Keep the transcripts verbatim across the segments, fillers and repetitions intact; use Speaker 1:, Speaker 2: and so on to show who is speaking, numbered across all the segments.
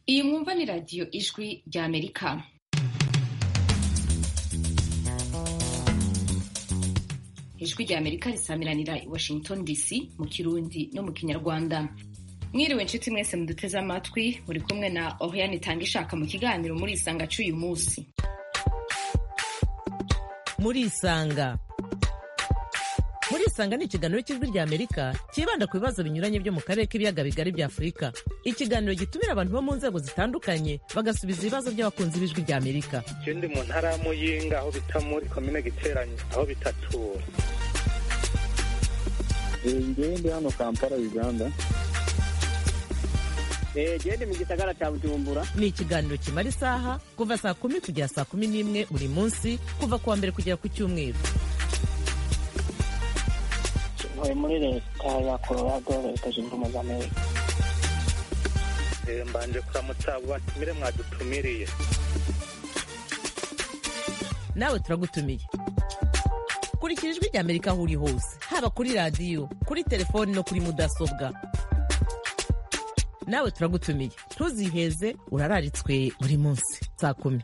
Speaker 1: Iyi mwumva ni radiyo ijwi rya Amerika. Ijwi rya Amerika risamiranira i Washington D C mu Kirundi no mu Kinyarwanda. Mwiriwe nshuti mwese muduteze amatwi, muri kumwe na Oriane Tangishaka mu kiganiro muri Isanga c'uyu munsi.
Speaker 2: Muri Isanga Muri Isanga ni ikiganiro cy'ijwi rya Amerika kibanda ku bibazo binyuranye byo mu karere k'ibiyaga bigari bya Afurika. Ikiganiro gitumira abantu bo mu nzego zitandukanye bagasubiza ibibazo by'abakunzi b'ijwi rya Amerika.
Speaker 3: Je ndi mu ntara ya Muyinga aho bita muri commune Giteranyi aho bitatura.
Speaker 4: Ngewe ndi hano Kampala, Uganda.
Speaker 5: Eh, je mu gisagara cya Bujumbura.
Speaker 2: Ni ikiganiro kimara isaha kuva saa kumi kugera saa kumi n'imwe buri munsi kuva kuwa mbere kugera ku Cyumweru.
Speaker 5: Ntuye muri leta ya Colorado, leta zunze ubumwe za Amerika.
Speaker 3: Eh, mbanje kuramutsa abo batumire mwadutumiriye.
Speaker 2: Nawe turagutumiye. Kurikira ijwi rya Amerika aho uri hose, haba kuri radiyo, kuri telefoni no kuri mudasobwa. Nawe turagutumiye. Ntuziheze, urararitswe buri munsi saa kumi.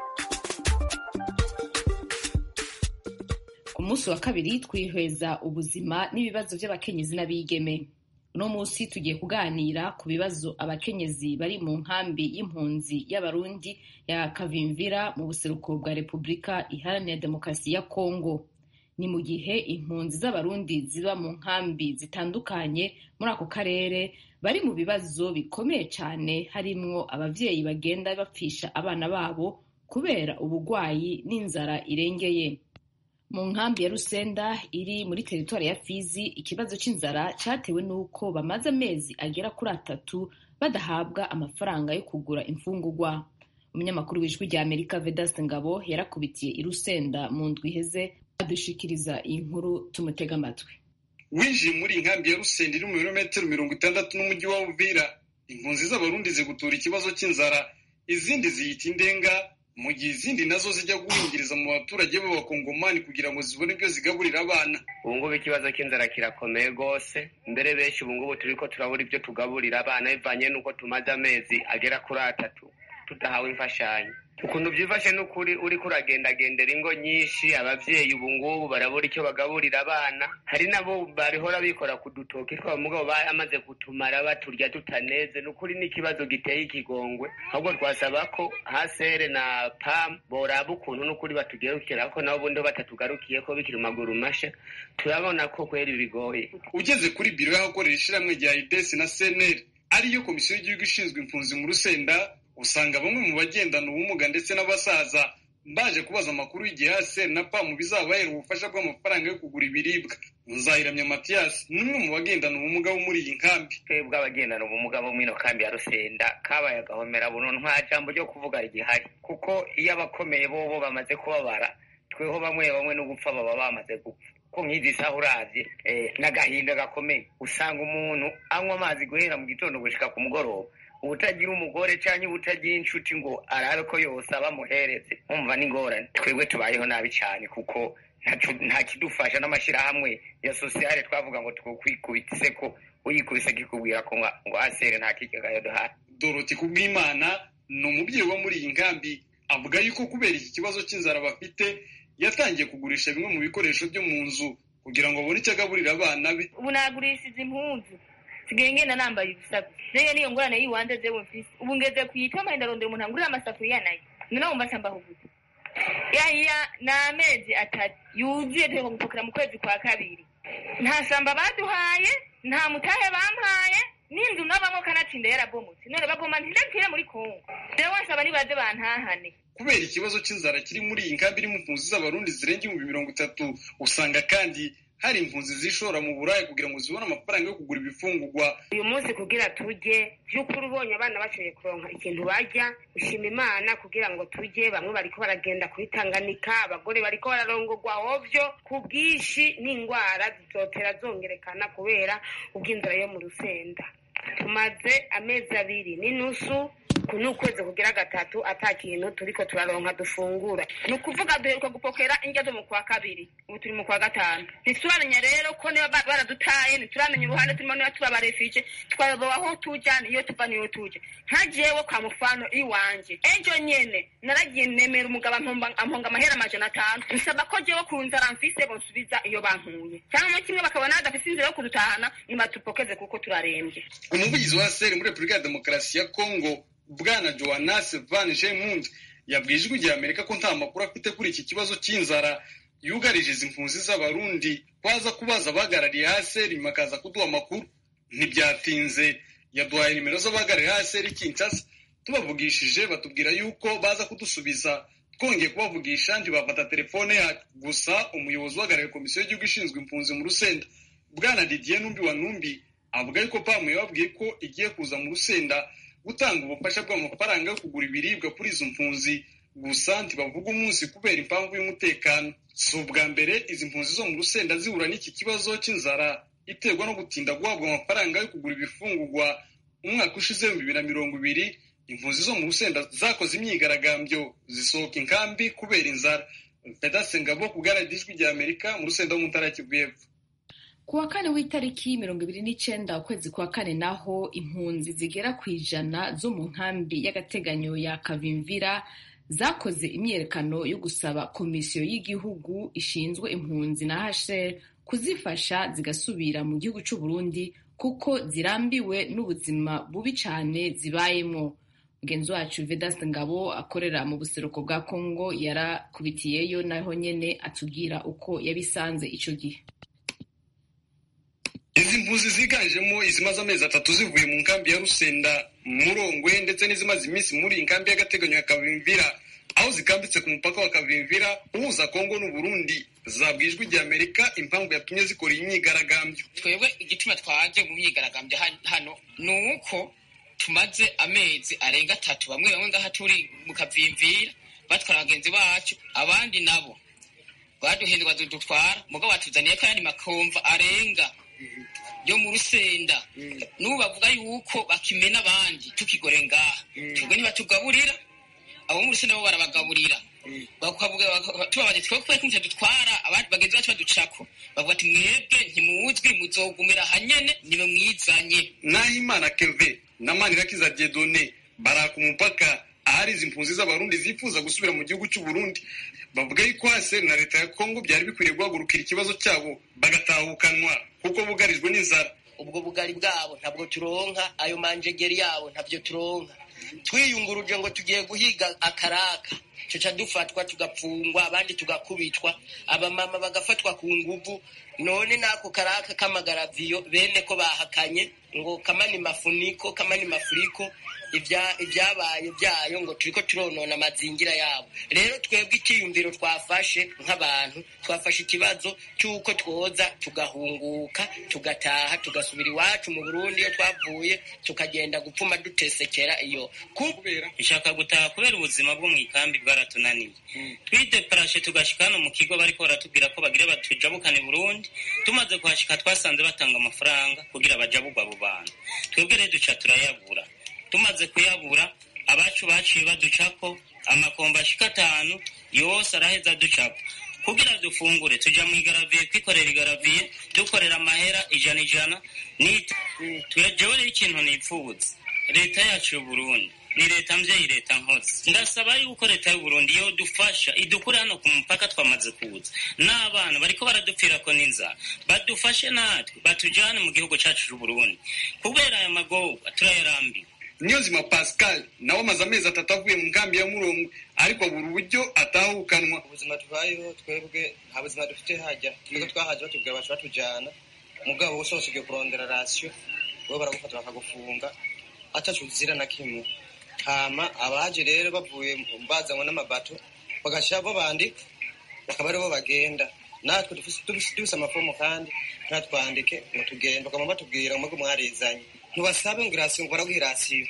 Speaker 1: Ku munsi wa kabiri twihweza ubuzima n'ibibazo by'abakenyezi n'abigeme. Uno munsi tugiye kuganira ku bibazo abakenyezi bari mu nkambi y'impunzi y'Abarundi ya Kavimvira mu buseruko bwa Repubulika Iharanira Demokarasi ya Kongo. Ni mu gihe impunzi z'Abarundi ziba mu nkambi zitandukanye muri ako karere bari mu bibazo bikomeye cyane, harimwo abavyeyi bagenda bapfisha abana babo kubera ubugwayi n'inzara irengeye. Mu nkambi ya Rusenda iri muri teritwari ya Fizi, ikibazo c'inzara catewe n'uko bamaze amezi agera kuri atatu badahabwa amafaranga yo kugura imfungurwa. Umunyamakuru w'ijwi rya Amerika Vedaste Ngabo yarakubitiye i Rusenda mu ndwi iheze adushikiriza iyi nkuru, tumutega amatwi.
Speaker 6: Winjiye muri inkambi ya Rusenda iri mu birometero mirongo itandatu n'umujyi wa Uvira, impunzi z'Abarundi zigutura ikibazo c'inzara, izindi ziyita indenga, mu gihe izindi nazo zijya guhingiriza mu baturage b'abakongomani kugira ngo zibone ibyo zigaburira abana.
Speaker 7: Ubu ngubu ikibazo cy'inzara kirakomeye rwose, mbere benshi ubu ngubu turiko turabura ibyo tugaburira abana bivanye n'uko tumaze amezi agera kuri atatu tudahawe imfashanyo. Ukuntu byifashe n'ukuri uriko uragendagendera ingo nyinshi, abavyeyi ubu ngubu barabura icyo bagaburira abana. Hari nabo barihora bikora ku dutoki twabo mugabo bamaze kutumara baturya tutaneze. N'ukuri n'ikibazo giteye ikigongwe, ahubwo twasaba ko hasere na pam boraba ukuntu n'ukuri batugerukira ko nabo bundi batatugarukiye ko bikiri maguru masha, turabona ko kweri bigoye.
Speaker 6: Ugeze kuri biro y'ahakorera ishiramwe rya I D E S na C N L ariyo komisiyo y'igihugu ishinzwe impunzi mu Rusenda, usanga bamwe mu bagendana ubumuga ndetse n'abasaza baje kubaza amakuru y'igihe Haseri na P A M bizabahera ubufasha bw'amafaranga yo kugura ibiribwa. Muzahiramya Mathias ni umwe mu bagendana ubumuga bo muri iyi nkambi.
Speaker 7: Twebwe abagendana ubumuga bo mwino kambi ya Rusenda kabaye agahomera buno nta jambo ryo kuvuga rigihari, kuko iyo abakomeye bobo bamaze kubabara, tweho bamwe bamwe no gupfa baba bamaze gupfa. Ko nk'izi saha uravye eh, n'agahinda gakomeye, usanga umuntu anywa amazi guhera mu gitondo gushika ku mugoroba, ubutagira umugore canke ubutagira inshuti ngo arabe ko yose abamuhereze. Umva n'ingorane, twebwe tubayeho nabi cyane kuko nta kidufasha n'amashirahamwe ya sociale twavuga ngo twokwikubitse ko uyikubise kikubwira ko ngo asere nta kigega yaduhaye.
Speaker 6: Dorothy Kubwimana ni umubyeyi wo muri iyi nkambi, avuga yuko kubera iki kibazo cy'inzara bafite yatangiye kugurisha bimwe mu bikoresho byo mu nzu kugira ngo abone icyo agaburira abana be.
Speaker 8: Ubu nagurishije impunzu sigaye ngenda nambaye ibisaku, nayo niyo ngorane yiwanje jewe mfise. Ubu ngeze kuyitoma ndarondera umuntu angurira amasafuriya nayo noneho umva cambaho gusa yaya n'amezi atatu yuzuye turi gupokera mu kwezi kwa kabiri. Nta shamba baduhaye, nta mutahe bampaye, n'inzu nabamo kanatsinda yarabomotse, none bagoma ntindakire muri Kongo. Jewe nsaba nibaze bantahane.
Speaker 6: Kubera ikibazo cy'inzara kiri muri iyi nkambi irimo impunzi z'Abarundi zirenga ibihumbi mirongo itatu, usanga kandi hari impunzi zishora mu burayi kugira ngo zibone amafaranga yo kugura ibifungurwa.
Speaker 8: Uyu munsi kugira turye by'ukuri ubonye abana baciye kuronka ikintu barya, ushima Imana kugira ngo turye. Bamwe bariko baragenda kuri Tanganyika, abagore bariko bararongorwa hovyo ku bwishi, n'ingwara zizotera zongerekana kubera ubw'inzara yo mu Rusenda. Tumaze amezi abiri n'inusu
Speaker 9: uku ni ukwezi kugira gatatu ata kintu turiko turaronka dufungura. Ni ukuvuga duheruka gupokera indya zo mu kwa kabiri, ubu turi mu kwa gatanu. Ntituramenya rero ko niba baradutaye, ntituramenya uruhande turimo niba tuba abarefije, twayobowe aho tuja niyo tuva niyo tuje. Nka jewe kwa mufano iwanje ejo nyene naragiye nemera umugabo amponga amahera amajana atanu, nsaba ko jewe ku nzara mfise bonsubiza iyo bankuye, cyangwa kimwe bakabona adafise inzira yo kudutahana nibatupokeze kuko turarembye.
Speaker 6: Umuvugizi wa seri muri Repubulika ya Demokarasi ya Kongo Bwana Johannes Van Gemund yabwiye ijwi rya Amerika ko nta makuru afite kuri iki kibazo cy'inzara yugarije izi mpunzi z'abarundi, kwaza kubaza abahagarariye haseri nyuma akaza kuduha amakuru. Ntibyatinze yaduhaye nimero z'abahagarariye haseri Kinshasa, tubavugishije batubwira yuko baza kudusubiza. Twongeye kubavugisha ntibafata telefone yacu. Gusa umuyobozi uhagarariye komisiyo y'igihugu ishinzwe impunzi mu Rusenda Bwana Didier Numbi wa Numbi avuga yuko pamu yababwiye ko igiye kuza mu Rusenda gutanga ubufasha bw'amafaranga yo kugura ibiribwa kuri izo mpunzi. Gusa ntibavuga umunsi kubera impamvu y'umutekano. Si ubwa mbere izi mpunzi zo mu Rusenda zihura n'iki kibazo cy'inzara iterwa no gutinda guhabwa amafaranga yo kugura ibifungurwa. Umwaka ushize mu bibiri na mirongo ibiri impunzi zo mu Rusenda zakoze imyigaragambyo zisohoka inkambi kubera inzara. Pedase Ngabo ku bw'iradiyo ijwi rya Amerika mu Rusenda ho mu ntara ya Kivu y'Epfo.
Speaker 1: Kuwa kane w'itariki mirongo ibiri n'icenda ukwezi kwa kane naho impunzi zigera ku ijana zo mu nkambi y'agateganyo ya Kavimvira zakoze imyerekano yo gusaba komisiyo y'igihugu ishinzwe impunzi na H C R kuzifasha zigasubira mu gihugu c'u Burundi kuko zirambiwe n'ubuzima bubi cane zibayemwo. Mugenzi wacu Vedaste Ngabo akorera mu buseruko bwa Kongo yarakubitiyeyo naho nyene atubwira uko yabisanze ico gihe.
Speaker 6: Izi mpunzi ziganjemo izimaze amezi atatu zivuye mu nkambi ya Rusenda, Murongwe ndetse n'izimaze iminsi muri nkambi y'agateganyo ya Kavimvira aho zikambitse ku mupaka wa Kavimvira uhuza Kongo n'u Burundi zabwijwe rya Amerika impamvu yatumye zikora imyigaragambyo.
Speaker 10: Twebwe igituma twaje mu myigaragambyo hano nuko tumaze amezi arenga atatu bamwe bamwe ngaha turi mu Kavimvira batwara abagenzi bacu, abandi nabo baduhindwa dutwara mugabo batuzaniye kandi makomva arenga yo mu Rusenda. N'ubu bavuga yuko bakimena abandi tukigore ngaha, twebwe ntibatugaburira, abo mu Rusenda bo barabagaburira. Bakavuga tubabaje twebwe ko dutwara abandi bagenzi bacu baducako, bavuga ati mwebwe ntimuzwi muzogumira hanyene nibe mwizanye.
Speaker 6: Nahimana Keve na Manirakiza Dieudonné baraka umupaka ahari izi mpunzi z'abarundi zifuza gusubira mu gihugu cy'u Burundi. Bavuga yuko haseri na leta ya Kongo byari bikwiriye guhagurukira ikibazo cyabo bagatahukanwa kuko bugarijwe n'inzara.
Speaker 11: Ubwo bugari bwabo ntabwo turonka, ayo manjegeri yabo ntabyo turonka. Twiyunguruje ngo tugiye guhiga akaraka, cyo dufatwa tugapfungwa, abandi tugakubitwa, abamama bagafatwa ku nguvu. None nako karaka kamagaraviyo bene ko bahakanye ngo kamani mafuniko kamani mafuriko ibya ibyabaye byayo ngo turiko turonona amazingira yabo. Rero twebwe ikiyumviro twafashe nk'abantu twafashe ikibazo cyuko twoza tugahunguka tugataha tugasubira iwacu mu Burundi iyo twavuye tukagenda gupfuma dutesekera iyo
Speaker 12: kubera ishaka gutaha kubera ubuzima bwo mu ikambi bwaratunaniye. hmm. Twideparashe tugashikana mu kigo bariko baratubwira ko bagire batujabukane Burundi. Tumaze kuhashika twasanze batanga amafaranga kugira bajabugwa abo bantu. Twebwe rero duca turayabura. Tumaze kuyabura abacu baciye baducako amakomba ashika atanu yose araheza ducako kugira dufungure. Tuja mu igaraviye kwikorera igaraviye dukorera amahera ijana ijana nita. Tuyajewe ikintu nipfuza leta yacu y'u Burundi ni leta mvyeyi, leta nkozi. Ndasaba yuko leta y'u Burundi yo dufasha idukure hano ku mupaka twamaze kuza n'abana bariko baradupfirako n'inzara, badufashe natwe batujane mu gihugu cacu c'u Burundi kubera aya magorwa turayarambiwe.
Speaker 6: Niyonzima Pascal nawe amaze amezi atatu avuye mu nkambi ya Murongwe ariko buri uburyo atahukanwa.
Speaker 13: Ubuzima tubayeho twebwe nta buzima dufite hajya, twebwe twahaje batubwira bacu batujana mugabo wose usigiye kurondera ratio bo baragufata bakagufunga atacu zira na kimwe. Hama abaje rero bavuye bazanywe n'amabato bagashira bo bandi bakaba aribo bagenda, natwe dufise amafomo kandi natwandike ngo tugende bakaba batubwira ngo mwarizanye ntibasabe ngo irasiyo ngo baraguha irasiyo.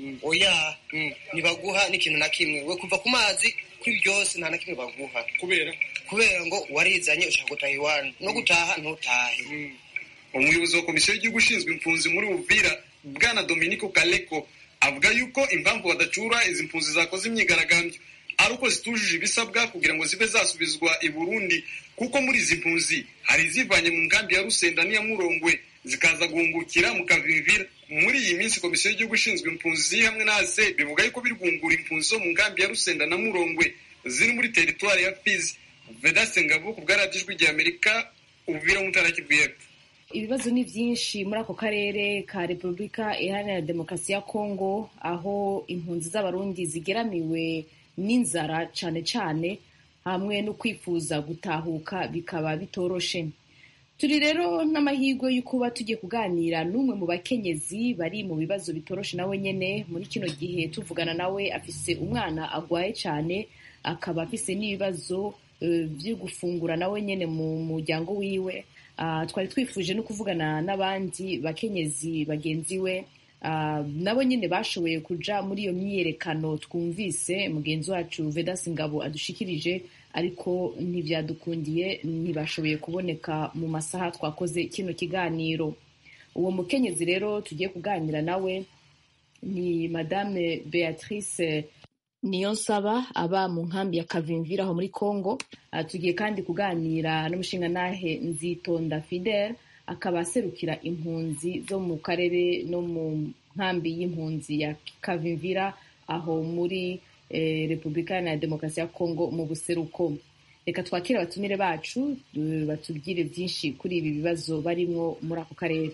Speaker 13: Oya ntibaguha n'ikintu na kimwe, we kuva ku mazi kuri byose nta na kimwe baguha kubera kubera ngo warizanye ushaka gutaha iwanyu no gutaha ntutahe.
Speaker 6: Umuyobozi wa komisiyo y'igihugu ishinzwe impunzi muri Uvira Bwana Dominico Kaleko avuga yuko impamvu badacura izi mpunzi zakoze imyigaragambyo ari uko zitujuje ibisabwa kugira ngo zibe zasubizwa i Burundi, kuko muri izi mpunzi hari izivanye mu nkambi ya Rusenda n'iya Murongwe zikaza guhungukira mu Kavimvira. Muri iyi minsi komisiyo y'igihugu ishinzwe impunzi hamwe na A S E bivuga yuko biri guhungura impunzi zo mu nkambi ya Rusenda na Murongwe ziri muri teritwari ya Fizi. Vedaste Ngabo ku bwa radiyo ijwi ry'Amerika, Uvira mu ntara ya Kivu y'Epfo.
Speaker 1: Ibibazo ni byinshi muri ako karere ka Repubulika Iharanira Demokarasi ya Kongo, aho impunzi z'abarundi zigeramiwe n'inzara cane cane hamwe no kwifuza gutahuka bikaba bitoroshe. Turi rero n'amahirwe y'ukuba tugiye kuganira n'umwe mu bakenyezi bari mu bibazo bitoroshe nawe nyene. Muri kino gihe tuvugana nawe afise umwana agwaye cane, akaba afise n'ibibazo uh, vyo gufungura nawe nyene mu muryango wiwe. Uh, twari twifuje no kuvugana n'abandi bakenyezi bagenzi we uh, nabo nyene bashoboye kuja muri iyo myiyerekano twumvise mugenzi wacu Vedaste Ngabo adushikirije, ariko ntivyadukundiye, ntibashoboye kuboneka mu masaha twakoze kino kiganiro. Uwo mukenyezi rero tugiye kuganira nawe ni Madame Beatrice Niyonsaba aba mu nkambi ya Kavimvira aho muri Kongo. Uh, tugiye kandi kuganira n'umushingantahe Nzitonda Fidel, akaba aserukira impunzi zo mu karere no mu nkambi y'impunzi ya Kavimvira aho muri eh, Repubulika ya Demokarasi ya Kongo mu buseruko. Reka twakire abatumire bacu uh, batubwire byinshi kuri ibi bibazo barimwo muri ako karere.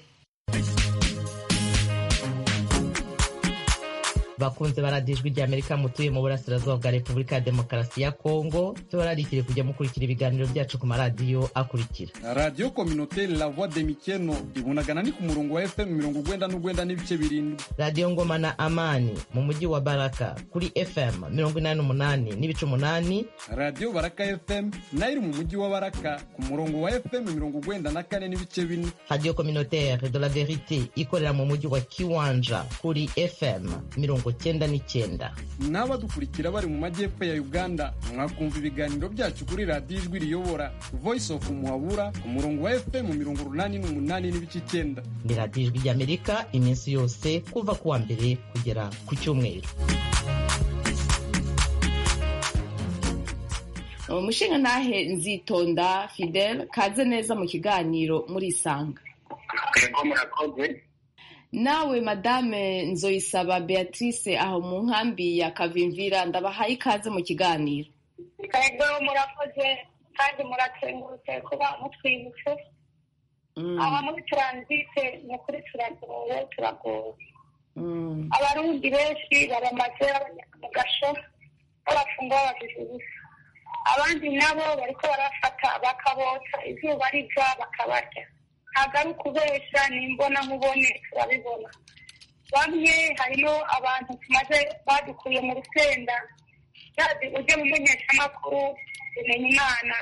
Speaker 2: bakunze baradijwe rya Amerika mutuye mu burasirazuba bwa Repubulika ya Demokarasi ya Kongo, tubararikire kujya mukurikira ibiganiro byacu ku maradiyo akurikira:
Speaker 14: Radio Communautaire La Voix de Mikeno ibunagana ni ku murongo wa F M mirongo ugwenda n'ugwenda n'ibice birindwi.
Speaker 2: Radio Ngoma na Amani mu mujyi wa Baraka kuri F M mirongo inani n'umunani n'ibice umunani.
Speaker 14: Radio Baraka F M nayo iri mu mujyi wa Baraka ku murongo wa F M mirongo ugwenda na kane n'ibice bine.
Speaker 2: Radio Communautaire de la Verite ikorera mu mujyi wa Kiwanja kuri F M mirongo cyenda n'icyenda.
Speaker 14: N'abadukurikira bari mu majyepfo ya Uganda mwakumva ibiganiro byacu kuri radiyo ijwi riyobora Voice of Muhabura ku murongo wa F M mirongo urunani n'umunani n'ibice icyenda.
Speaker 2: Ni radiyo ijwi ry'Amerika iminsi yose kuva kuwa mbere kugera ku cyumweru.
Speaker 1: Umushingantahe Nzitonda Fidel, kaze neza mu kiganiro muri Isanga.
Speaker 15: Yego murakoze.
Speaker 1: Nawe Madame Nzoyisaba Beatrice aho mu nkambi ya Kavimvira, ndabahaye ikaze mu kiganiro.
Speaker 16: Yego murakoze kandi muratengurutse kuba mutwibutse. Aba muri transite ni kuri turagowe turagowe. Abarundi benshi baramaze mu gasho barafunga babajije ubusa. Abandi nabo bariko barafata bakabotsa izuba riva bakabarya. Hagaru kubesha nimbona nkubone turabibona. Bamwe harimo abantu tumaze badukuye mu Rusenda, yazi uje mu menyeshamakuru kumenya Imana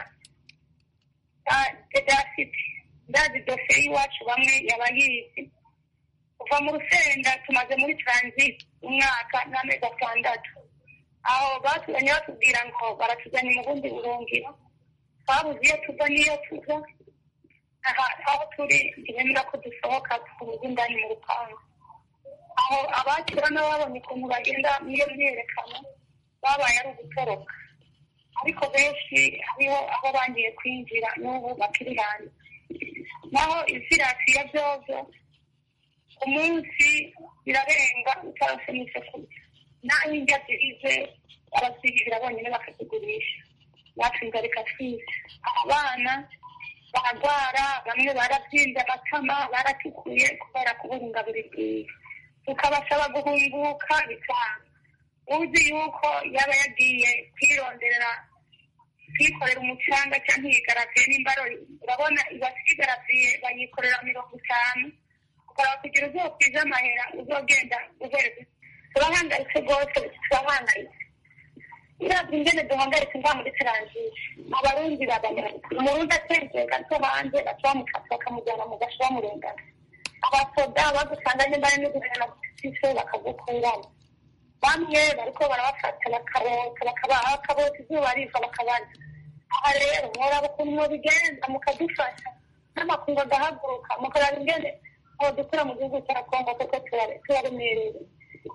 Speaker 16: Dedafiti ndazi dosiye iwacu bamwe yabayizi. Kuva mu Rusenda tumaze muri transit umwaka n'amezi atandatu. Aho batuzanye batubwira ngo baratuzanye mu bundi burungiro, twabuze iyo tuva n'iyo tuza. Aha aho turi ntibemera ko dusohoka tukubuze indani mu rupangu. Aho abakira n'ababonye ukuntu bagenda n'iyo myerekano babaye ari ugutoroka, ariko benshi hariho aho bangiye kwinjira n'ubu bakiri hanze. Naho izirasiya byovyo umunsi birarenga utarose n'icyo kurya, naho indya zirize abazigirira bonyine bakazigurisha, natwe ingaruka twize. Abana baragwara, bamwe baravyimbye amatama, baratukuye kubera kubura ingaburo ikwiye. Tukabasaba guhunguka bikanga. Uzi yuko yaba yagiye kwironderera kwikorera umucanga cyangwa yigaraviye n'imbaro, urabona ibasigarasiye bayikorera mirongo itanu, ukaba kugira uzokwiza amahera uzogenda uheze. Turahangayitse rwose, turahangayitse. Uravye ingene duhangayitse ngaha muri transit, abarundi babanyarutse. Umurundi atembeye gato hanze baca bamufata bakamujyana mu gasho bamurengana. Abasoda bagusanganye mbare n'uguhana gutise bakagukuramo. Bamwe bariko barabafata bakabota bakabaha bakabota izuba riva bakabaza. Aha rero muraba ukuntu mubigenza mukadufasha, n'amakungu agahaguruka mukaraba ingene aho dukura mu gihugu cya Kongo kuko turaremereye.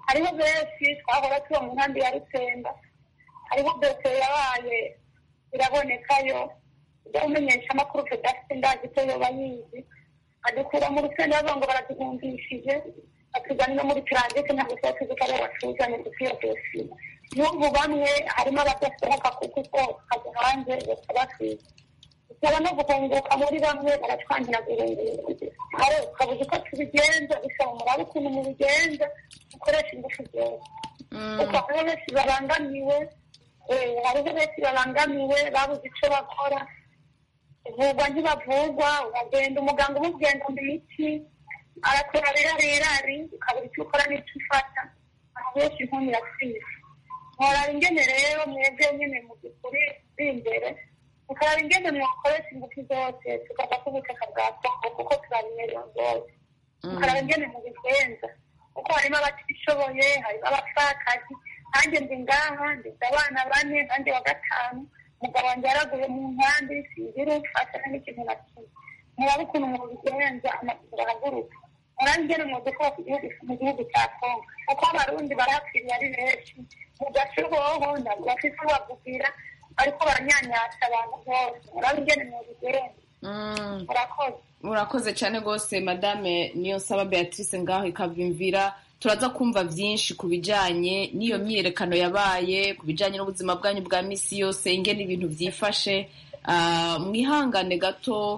Speaker 16: hariho benshi twahora tuba mu nkambi ya Rusenga, hariho dosiye yabaye irabonekayo ibyo umenyesha amakuru tudafite ndazi ko yoba yizi, adukura mu Rusenga bavuga ngo baraduhungishije, batujyana no muri transit ntabwo tuba tuzi ko aribo batuzanye kuko iyo dosiye n'ubu bamwe harimo abadasohoka kuko uko kajya hanze bakabasiga, bisaba no guhunguka muri bamwe baratwangira guhunguka, hari ukabuze uko tubigenza, bisaba murabe ukuntu mubigenza mukoresha ingufu zose kuko hariho benshi babangamiwe, hariho benshi babangamiwe babuze icyo bakora, uvugwa ntibavugwa, uragenda umuganga umubwiye ngo mba imiti arakora rirari ukabura icyo ukora n'icyo ufata, aho benshi inkono irasize. Muraba ingene rero mwebwe nyine mu by'ukuri uri imbere, mukaraba ingene mwakoresha ingufu zose tukava ku butaka bwa Kongo kuko turabimerewe rwose, mukaraba ingene mubigenza kuko harimo abatishoboye, harimo abapfakazi, nanjye ndi ngaha ndize abana bane nanjye wa gatanu, umugabo wanjye yaraguye mu nkambi singira umfasha n'ikintu na kimwe, murabe ukuntu mubigenza amaguru arahaguruka, murabe ingene mwadukora mu gihugu cya Kongo kuko abarundi barahapfiriye ari benshi, mu gace hoho ntabwo bafite ubabwira ariko baranyanyasha abantu bose, murabe ingene mubigenza. Murakoze.
Speaker 1: Murakoze cyane rwose Madame Niyonsaba Beatrice ngaho ikavimvira, turaza kumva byinshi ku bijyanye n'iyo myiyerekano yabaye, ku bijyanye n'ubuzima bwanyu bwa misi yose, ingene ibintu byifashe. Mwihangane gato,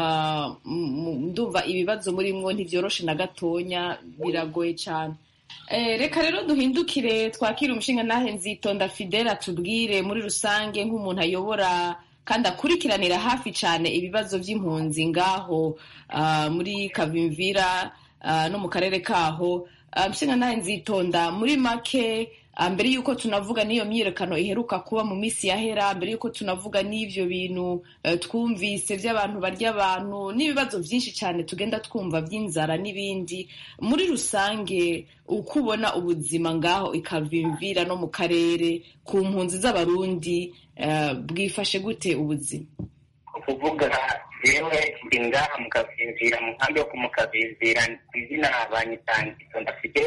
Speaker 1: ndumva ibibazo muri mwo ntibyoroshe na gatonya, biragoye cyane. Reka rero duhindukire twakire umushinga nahe Nzitonda Fidela tubwire muri rusange nk'umuntu ayobora kandi akurikiranira hafi cyane ibibazo by'impunzi ngaho muri Kavimvira no mu karere kaho. Umushinga nahe Nzitonda, muri make mbere yuko tunavuga n'iyo myiyerekano iheruka kuba mu minsi yahera, mbere yuko tunavuga n'ivyo bintu twumvise by'abantu barya abantu n'ibibazo byinshi cyane tugenda twumva by'inzara n'ibindi, muri rusange uko ubona ubuzima ngaho ikavimvira no mu karere ku mpunzi z'abarundi bwifashe gute ubuzima?
Speaker 15: Kuvuga yewe ndi ngaha mu Kavimvira, mu nkambi yo ku Mukavimvira, izina banyitangizo ndafite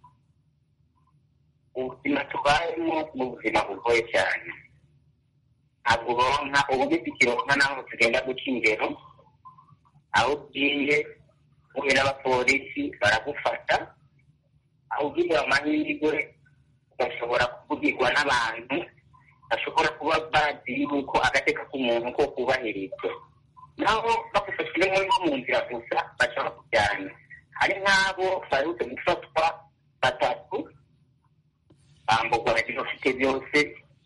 Speaker 15: ubuzima tubayemo n'ubuzima bugoye cyane, ntabwo uronka ubugize ikironka naho tugenda guca ingero, aho ugiye uhuye n'abapolisi baragufata, aho ugiye amahirwe ugashobora kuvugirwa n'abantu bashobora kuba bazi yuko agateka k'umuntu ko kubahirizwa, naho bagufashije muri mu nzira gusa baca bakujyana. Hari nk'abo baherutse gufatwa batatu bambugwa bagira ufite byose,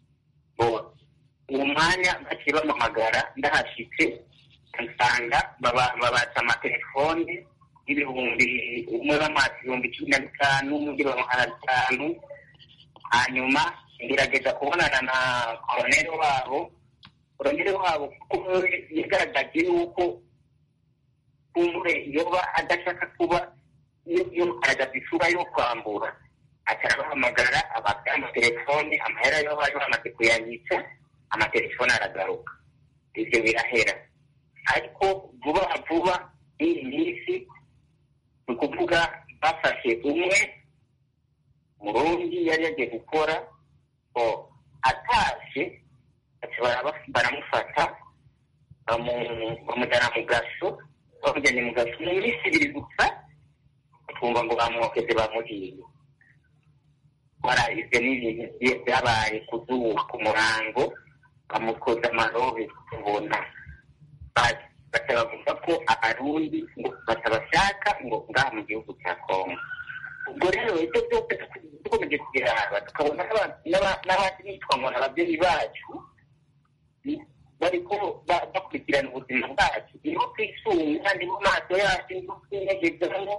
Speaker 15: uwo mwanya baciye bamuhamagara, ndahashitse nsanga babatsa amatelefone y'ibihumbi, umwe bamatse ibihumbi cumi na bitanu, undi bamuha bitanu. Hanyuma ngerageza kubonana na koroneri wabo, koroneri wabo kuko yagaragaje yuko kumbure yoba adashaka kuba iyo aragaza isura yo kwambura, atarabahamagara abafite amatelefone, amahera yo bari bamaze kuyabitsa, amatelefone aragaruka, ivyo birahera. Ariko vuba vuba iyi minsi ni ukuvuga bafashe umwe Murundi yari yagiye gukora, atashe baramufata bamujyana mu gaso, bamujyanye mu gaso mu minsi ibiri gusa, twumva ngo bamwokeze bamuhiye. Ibyo ni ibintu byabaye kuzuba ku murango, bamukoze amarobe tubona, batabavuga ko abarundi ngo batabashaka ngo ngaha mu gihugu cya Kongo. Ubwo rero ibyo byose dukomeje kubiraba, tukabona n'abandi bitwa ngo ababyeyi bacu bariko bakurikirana ubuzima bwacu, niho twisunga kandi mu maso yacu niho twinegezamo,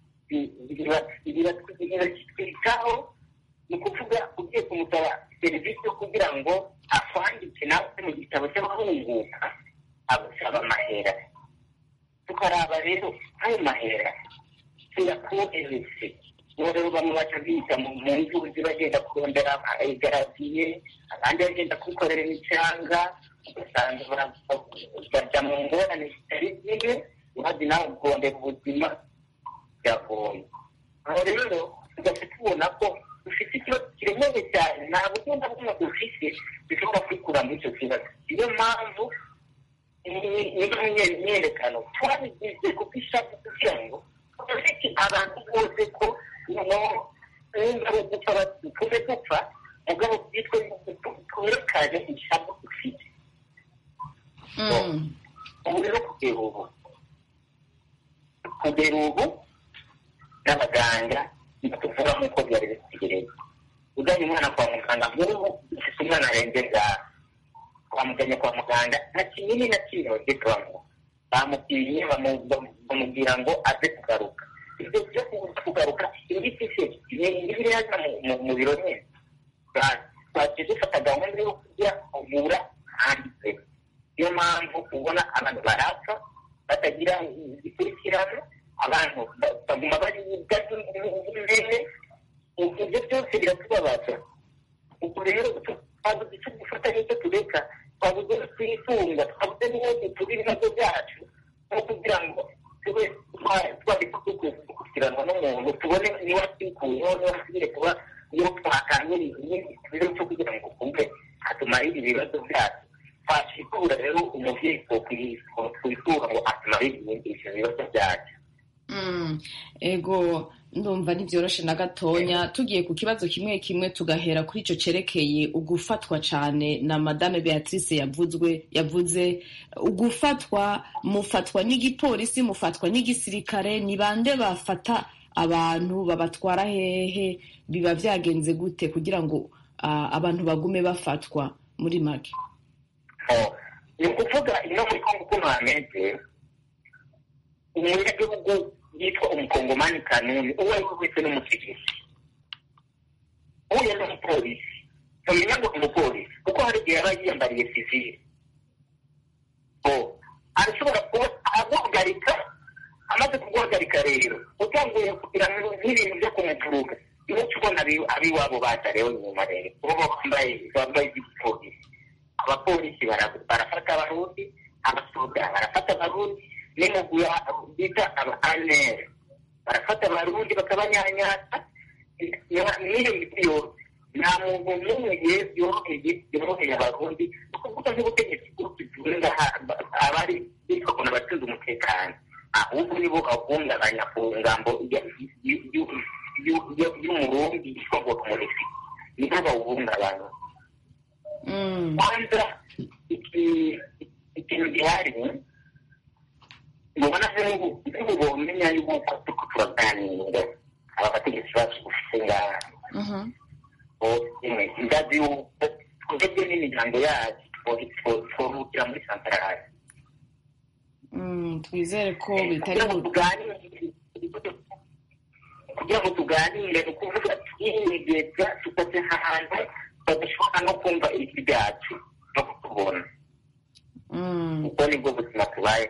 Speaker 15: biratwitaho. Ni ukuvuga ugiye kumusaba serivisi yo kugira ngo akwandike nawe mu gitabo cy'abahunguka, agusaba amahera. Tukaraba rero ayo mahera tuyakohereze, rero bamwe baca bita mu nzuzi bagenda kurondera igaraviye, abandi bagenda kwikorera imicanga, ugasanga baja mu ngorane zitari zimwe, umaze nawe kurondera ubuzima biragoye. Aho rero tugaca tubona ko dufite ikibazo kiremereye cyane nta buryo na bumwe dufite dushobora kwikura muri icyo kibazo niyo mpamvu niyo myerekano twabigize kubw'ishaka kugira ngo tureke abantu bose ko nimba ari gupfa tuve gupfa mugabo byitwe twerekane ishaka dufite ubu rero kugera ubu kugera ubu n'abaganga ntituvura nk'uko byari bitegereza ujyanye umwana kwa muganga nk'ubu ufite umwana arenze ngaha twamujyanye kwa muganga nta kinini na kimwe bagiye turamuha bamupimye bamubwira ngo aze kugaruka ibyo byo kugaruka imiti se ibiri yaza mu biro nyine twagiye dufata gahunda yo kujya kuvura handitse niyo mpamvu ubona abantu barapfa batagira igikurikirano abantu baguma bari imbere ibyo byose biratubabaza ubwo rero twabuze icyo gufata n'icyo tureka twabuze twifunga twabuze n'ibindi turi ibibazo byacu no kugira ngo tube twabika gukurikiranwa n'umuntu tubone niba twikuyeho niba tugire kuba iyo twakangiriye ibiro cyo kugira ngo kumve hatumarire ibibazo byacu twashikura rero umubyeyi twifuza ngo atumarire ibyo bibazo byacu
Speaker 1: ego ndumva ntibyoroshe na gatonya tugiye ku kibazo kimwe kimwe tugahera kuri icyo cyerekeye ugufatwa cyane na madame Beatrice yavuzwe yavuze ugufatwa mufatwa n'igipolisi mufatwa n'igisirikare ni bande bafata abantu babatwara hehe biba byagenze gute kugira ngo abantu bagume bafatwa muri make
Speaker 15: ni ukuvuga ino muri kongo ukuntu hameze umunyagihugu yitwa umukongomani kanuni uwo ari we wese n'umusigisi uhuye n'umupolisi tumenya ngo umupolisi kuko hari igihe yaba yiyambariye sivile arashobora kuba aguhagarika amaze kuguhagarika rero utanguye kugira n'ibintu byo kumuvuruga iyo tubona abiwabo batareho inyuma rero ubo bambaye bambaye igipolisi abapolisi barafata abarundi abasoda barafata abarundi n'imugwi bita aba anere barafata abarundi bakabanyanyasa n'iyo miti yose nta muntu n'umwe yoroheye yoroheye abarundi kuvuga nk'ubutegetsi bw'utugenga abari bitwa abashinzwe umutekano ahubwo nibo bahungabanya ku ngambo y'umurundi yitwa ngo kumurisi nibo bawuhungabanya kwanza ikintu gihari mubona nk'ubu bomenya yuko turiko turaganira aba bategetsi bacu dufise ngaha ndazi yuko twebwe n'imiryango yacu tworuhukira muri santarari
Speaker 1: twizere ko bitari
Speaker 15: kugira ngo tuganire ni ukuvuga twiyegeza tukoze ahantu badashobora no kumva ijwi ryacu no kutubona ubwo nibwo buzima tubaye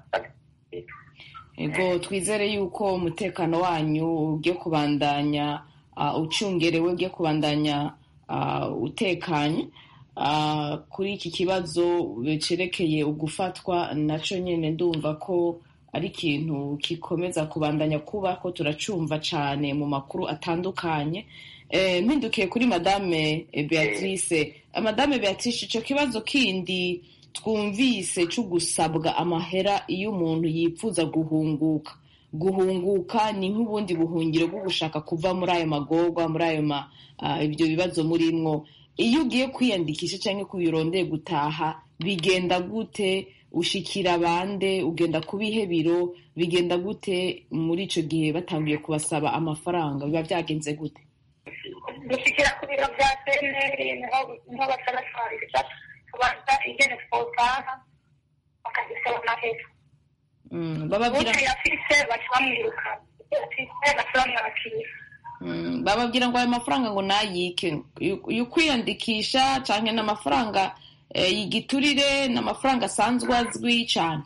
Speaker 1: ego twizere yuko umutekano wanyu ugiye kubandanya ucungerewe ugiye kubandanya utekanye kuri iki kibazo cerekeye ugufatwa nacyo nyine ndumva ko ari ikintu gikomeza kubandanya kuba ko turacumva cyane mu makuru atandukanye mpindukiye kuri madame Beatrice madame Beatrice icyo kibazo kindi twumvise cyo gusabwa amahera iyo umuntu yipfuza guhunguka guhunguka ni nk'ubundi buhungiro bwo gushaka kuva muri ayo magorwa muri ayo ibyo bibazo murimwo iyo ugiye kwiyandikisha cyangwa kubirondeye gutaha bigenda gute ushikira bande ugenda ku bihe biro bigenda gute muri icyo gihe batangiye kubasaba amafaranga biba byagenze gute
Speaker 16: gushikira ku biro bya seneri niho batarasarira kubanza ingene twotaha bakagisaba amahera
Speaker 1: bababwira
Speaker 16: uti yafise baca bamwiruka yafise baca bamwakira
Speaker 1: bababwira ngo ayo mafaranga ngo nayike yo kwiyandikisha canke n'amafaranga y'igiturire n'amafaranga asanzwe azwi cyane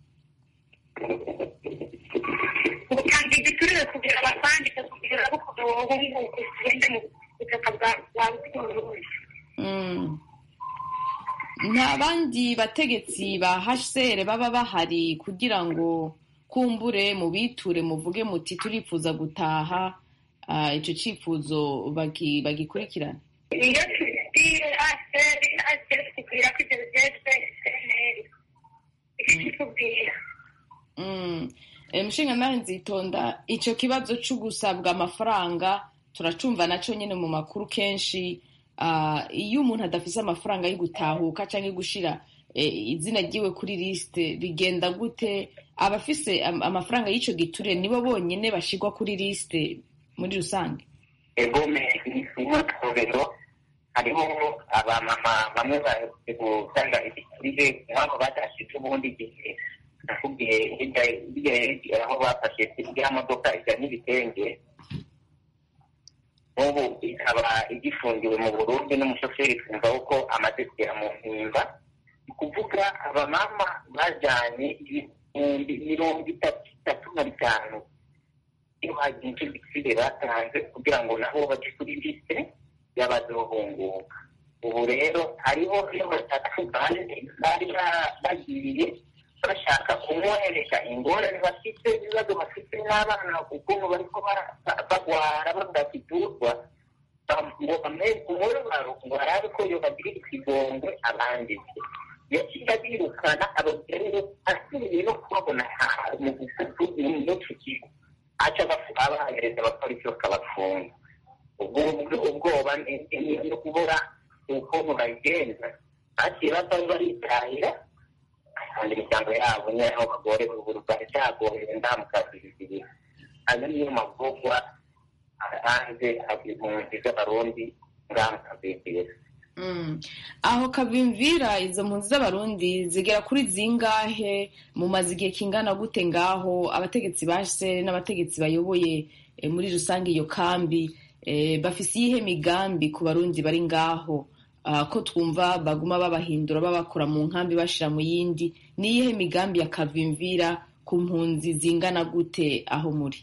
Speaker 16: utanga igiturire kugira abasandike kugira ngo uhunguke ugende mu butaka bwawe bw'uburundi
Speaker 1: nta bandi bategetsi ba H C R baba bahari kugira ngo kumbure mu biture muvuge muti turifuza gutaha icyo cyifuzo bagikurikirana?
Speaker 16: iyo tubibwire aseri aseri tubwira ko ibyo byose seneri ikitubwira.
Speaker 1: Mushingantahe Nzitonda, icyo kibazo cyo gusabwa amafaranga turacumva nacyo nyine mu makuru kenshi. Iyo umuntu adafise amafaranga yo gutahuka cyangwa gushyira izina ryiwe kuri lisite bigenda gute? Abafise amafaranga y'icyo giture nibo bonyine bashyirwa kuri lisite muri rusange?
Speaker 15: egome nk'akarorero hariho abamama bamwe baje gutanga igiturire nk'abo batashitse ubundi gihe nakubwiye hirya aho bafashe iriya modoka ijya n'ibitenge, ubu ikaba igifungiwe mu Burundi n'umushoferi twumva ko amaze kugera mu mpimba. Ni kuvuga abamama bajyanye ibihumbi mirongo itatu na bitanu iyo hagiye icyo giturire batanze kugira ngo nabo bajye kuri lisite y'abazohunguka. Ubu rero hariho iyo batatu bari bagiye bashaka kumwohereza ingorane bafite, ibibazo bafite n'abana ukuntu bariko bagwara badakiturwa, ngo bameze umubabaro ngo barabe ko yobagirira ikigongwe abandi. yaciye abirukana abagore asubiye no kubabona mu gufuku n'icyo kigo aca abahereza abapolisi bakabafunga. ubwo ubwoba no kubura ukuntu bagenza baciye bava baritahira kandi imiryango yabo niyo bagore b'uburu baracyagoye ndamukazi bibiri. ayo niyo mavugwa hanze impunzi z'abarundi ngamukazi.
Speaker 1: Aho Kavimvira izo mpunzi z'abarundi zigera kuri zingahe? Mumaze igihe kingana gute ngaho? Abategetsi bashe n'abategetsi bayoboye muri rusange iyo kambi bafise iyihe migambi ku barundi bari ngaho? Ko twumva baguma babahindura babakura mu nkambi bashira mu yindi. Ni iyihe migambi ya Kavimvira ku mpunzi zingana gute aho muri?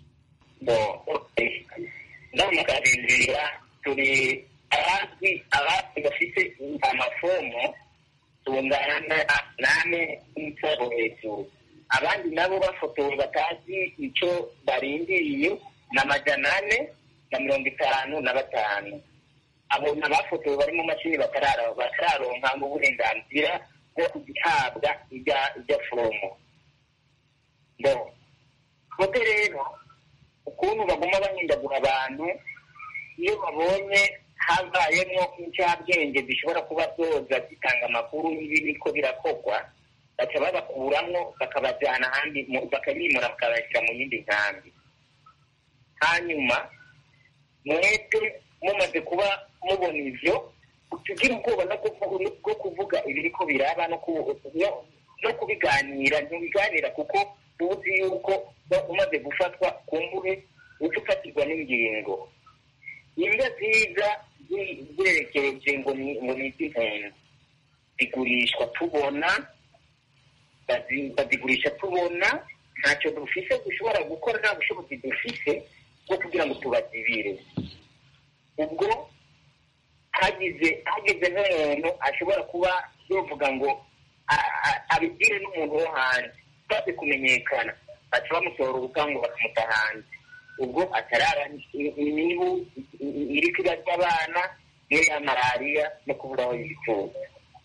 Speaker 15: Ndamya Kavimvira turi abandi abandi bafite amafomo tungana nane n'icaro hejuru. Abandi nabo bafotowe batazi icyo barindiriye n'amajana ane na mirongo itanu na batanu. Abo n'abafotowe bari mu mashini batararonka uburenganzira bwo guhabwa ijya fomo. Kote rero ukuntu baguma bahindagura abantu iyo babonye habayemo incabwenge zishobora kuba zoza zitanga amakuru y'ibibi ko birakorwa, baca babakuramwo bakabajyana ahandi bakabimura bakabashyira mu yindi nkambi. Hanyuma mwebwe mumaze kuba mubona ivyo tugira ubwoba bwo kuvuga ibiriko biraba no kubiganira ntibiganira kuko tuzi yuko umaze gufatwa kumbure uca ufatirwa n'ingingo. Imbwa nziza zerekeje ngo ni iz'impunzi zigurishwa tubona, bazigurisha tubona, ntacyo dufise dushobora gukora, nta bushobozi dufise bwo kugira ngo tubazibire. Ubwo hagize hagize nk'umuntu ashobora kuba yovuga ngo abibwire n'umuntu wo hanze baze kumenyekana, baca bamusohora ubukangu bakamuta hanze. Ubwo atarara imibu iri kurya abana niyo ya malariya no kubura aho yifuza.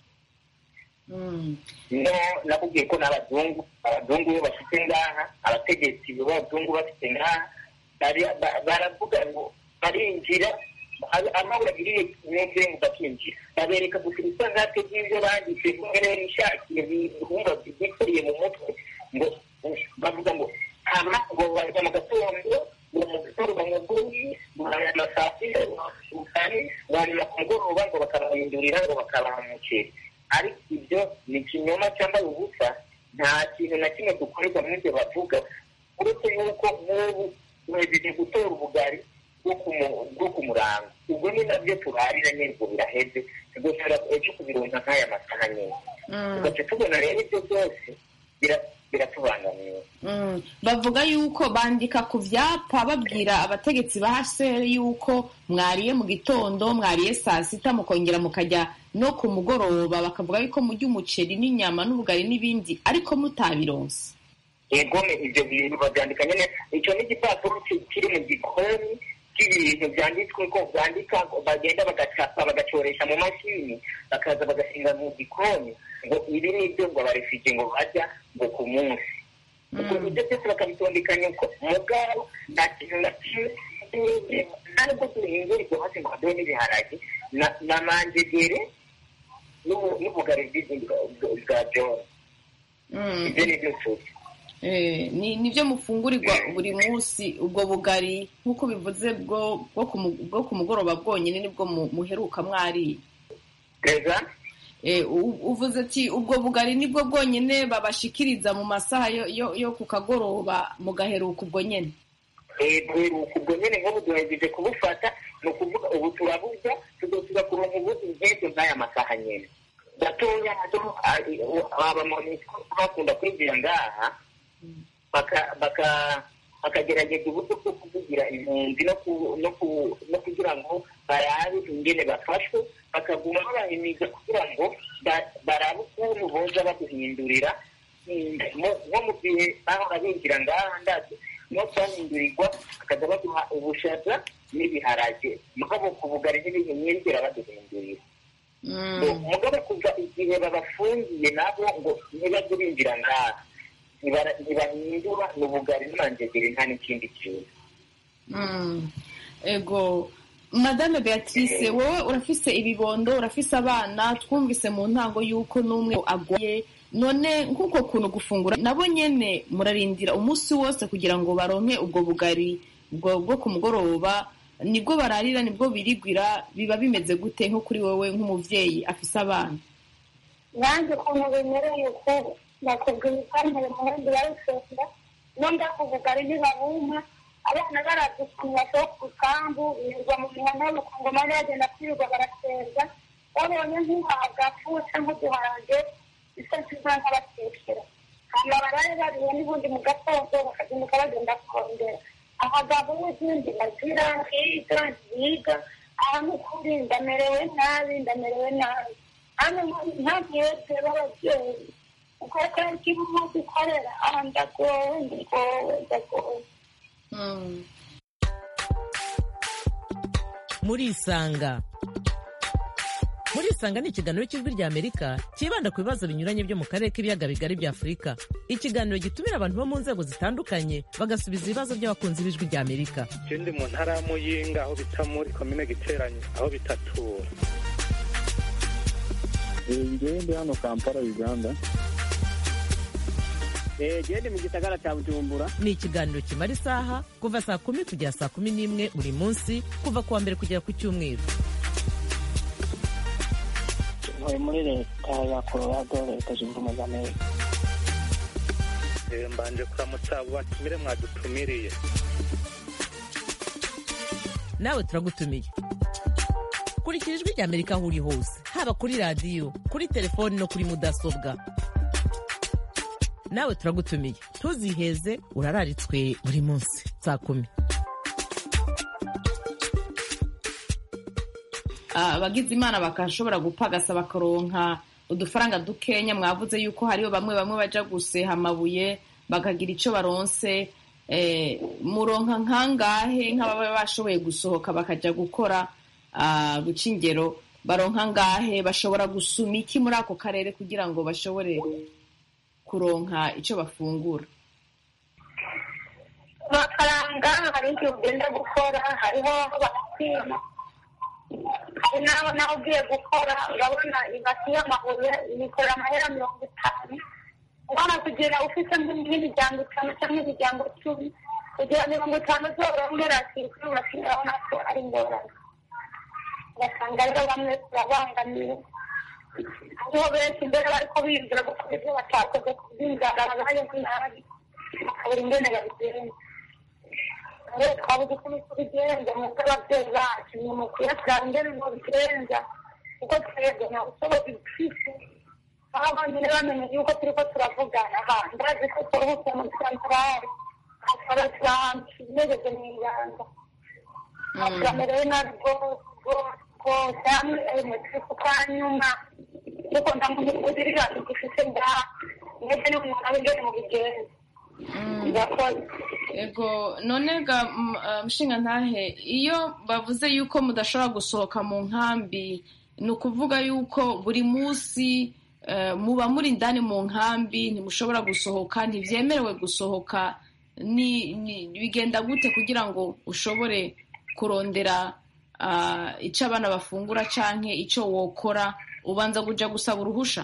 Speaker 15: No nakubwiye ko n'abazungu abazungu bo bafite ngaha, abategetsi b'abazungu bafite ngaha baravuga ngo barinjira amabura agiriye mwebwe ngo bakinjira, babereka gusa ibisangate by'ibyo banditse kumwe n'ishakiye bihumba byikuriye mu mutwe, ngo bavuga ngo hama ngo baza mu gatondo ngo mu gitondo mu bwuyi barayama saa sita ukani wanyuma ku mugoroba ngo bakabahindurira ngo bakabaha umuceri. Ariko ibyo ni ikinyoma cyambaye ubusa, nta kintu na kimwe dukorerwa muri ibyo bavuga, uretse yuko nk'ubu mwejeje gutora ubugari bwo ku murango. Ubwo ni nabyo turarira nyirwo biraheze, tugashobora ejo kubironka nk'aya masaha nyine. Tugaca tubona rero ibyo byose biratubangamiye.
Speaker 1: Bavuga yuko bandika ku vyapa babwira abategetsi ba H C R yuko mwariye mu gitondo, mwariye saa sita, mukongera mukajya no ku mugoroba, bakavuga yuko murya umuceri n'inyama n'ubugari n'ibindi ariko mutabironse.
Speaker 15: Yego ibyo bintu babyandika nyine. Icyo ni igipapuro kiri mu gikoni by'ibintu byanditswe ko byandika bagenda bagacapa bagacoresha mu mashini bakaza bagashinga mu gikoni ngo ibi ni byo ngo abarefugee ngo bajya ngo ku munsi ubwo ibyo byose bakabitondekanya uko mugabo nta kintu na kimwe ntabwo duhingura ibyo hasi ngo haduhe n'ibiharage na manjegere n'ubugari bwa joro ibyo ni byo tuzi
Speaker 1: ni byo mufungurirwa buri munsi ubwo bugari nk'uko bivuze bwo ku mugoroba bwonyine nibwo muheruka mwariye uvuze ati ubwo bugari nibwo bwonyine babashikiriza mu masaha yo ku kagoroba mugaheruka ubwo nyine
Speaker 15: duheruka ubwo nyine nk'ubu duhejeje kubufata ni ukuvuga ubu turaburya tugasubira kuronka ubundi nk'ibyo nk'aya masaha nyine gatoya abamonitwa bakunda kwinjira ngaha bakagerageza uburyo bwo kuvugira impunzi no kugira ngo barabe ingene bafashwe bakaguma babahimiza kugira ngo barabe ukuntu boza baduhindurira nko mu gihe bahora binjira ngaha ndazi no twahindurirwa bakaza baduha ubushaza n'ibiharage mugabo ku bugari n'ibintu mwinjira baduhindurira mugabo kuva igihe babafungiye nabo ngo ntibajye binjira ngaha ntibahindura ni ubugari n'amanjegere nta n'ikindi kintu
Speaker 1: ego madame Beatrice wowe urafise ibibondo urafise abana twumvise mu ntango y'uko n'umwe agwaye none nk'uko kuntu gufungura nabo nyene murarindira umunsi wose kugira ngo baronke ubwo bugari bwo ku mugoroba nibwo bararira nibwo birigwira biba bimeze gute nko kuri wowe nk'umuvyeyi afise abana
Speaker 16: nanjye ukuntu bemereye ko nakubwiye ipantaro muhandi barusenda no ndakubugari ntibabumpa abana baravye ukuntu basohoka ku kambu birirwa mu mihana y'ubukongoma bagenda kwirirwa barasenga babonye nk'agafu canke uduharage bisa nk'aho batekera hama baraye bariye n'ubundi mu gatondo bakazinduka bagenda kurondera abagabo n'izindi bazira nkiga ziga aha n'ukuri ndamerewe nabi ndamerewe nabi hano nta mwese b'abavyeyi uko kandi ikibuno gikorera aha ndagowe ndagowe ndagowe
Speaker 2: murisanga murisanga ni ikiganiro cy'ijwi ry'Amerika cyibanda ku bibazo binyuranye byo mu karere k'ibiyaga bigari bya Afurika ikiganiro gitumira abantu bo mu nzego zitandukanye bagasubiza ibibazo by'abakunzi b'ijwi ry'Amerika
Speaker 3: ndi mu ntara ya Muyinga aho bita muri komine Giteranyi aho bita Tura
Speaker 4: ndi hano Kampala Uganda
Speaker 17: gende mu gisagara cya Bujumbura
Speaker 2: ni ikiganiro kimara isaha kuva saa kumi kugera saa kumi n'imwe buri munsi kuva kuwa mbere kugera ku cyumweru
Speaker 5: ntuye muri leta ya Colorado leta zunze ubumwe za Amerika
Speaker 3: mbanje kuramutsa abo batumire mwadutumiriye
Speaker 2: nawe turagutumiye kurikira ijwi ry'Amerika aho uri hose haba kuri radiyo kuri telefoni no kuri mudasobwa nawe turagutumiye ntuziheze urararitswe buri munsi saa kumi
Speaker 1: abagize imana bakashobora gupagasa bakaronka udufaranga dukenya mwavuze yuko hariho bamwe bamwe baja guseha amabuye bakagira ico baronse muronka nkangahe nk'ababa bashoboye gusohoka bakaja gukora guca ingero baronka ngahe bashobora gusuma iki muri ako karere kugira ngo bashobore kuronka icyo bafungura
Speaker 16: amafaranga hari igihe ugenda gukora hariho bakwima hari naho nawe ugiye gukora urabona ibasi y'amabuye ibikorera amahera mirongo itanu ubona kugira ufite nk'imiryango itanu cyangwa imiryango icumi kugira mirongo itanu zorohera kuri basi urabona ko ari ingorane ugasanga rero bamwe turabangamiye hariho benshi mbere bariko biyumvira gukora ibyo batakoze kubyinjara babaye nk'inabi bakabura ingene babigenza rero twabuze ukuntu tubigenza nk'uko abavyeyi bacu ni mu kuyaturaba ingene ngo bigenza kuko twebwe nta bushobozi dufise aho abandi bamenye yuko turiko turavugana ahantu bazi ko turuhutse mu santarari akaba turi ahantu tumereje mw'ibanga turamerewe nabi rwose rwose rwose hamwe turi kukanyuma kuko nta muntu uzirira dufise ngaha mwebwe n'umuntu abe ingene mu bigenza
Speaker 1: ego none ga mushinga ntahe iyo bavuze yuko mudashobora gusohoka mu nkambi ni ukuvuga yuko buri munsi muba muri indani mu nkambi ntimushobora gusohoka ntibyemerewe gusohoka ni bigenda gute kugira ngo ushobore kurondera icyo abana bafungura canke icyo wokora ubanza kuja gusaba uruhusha?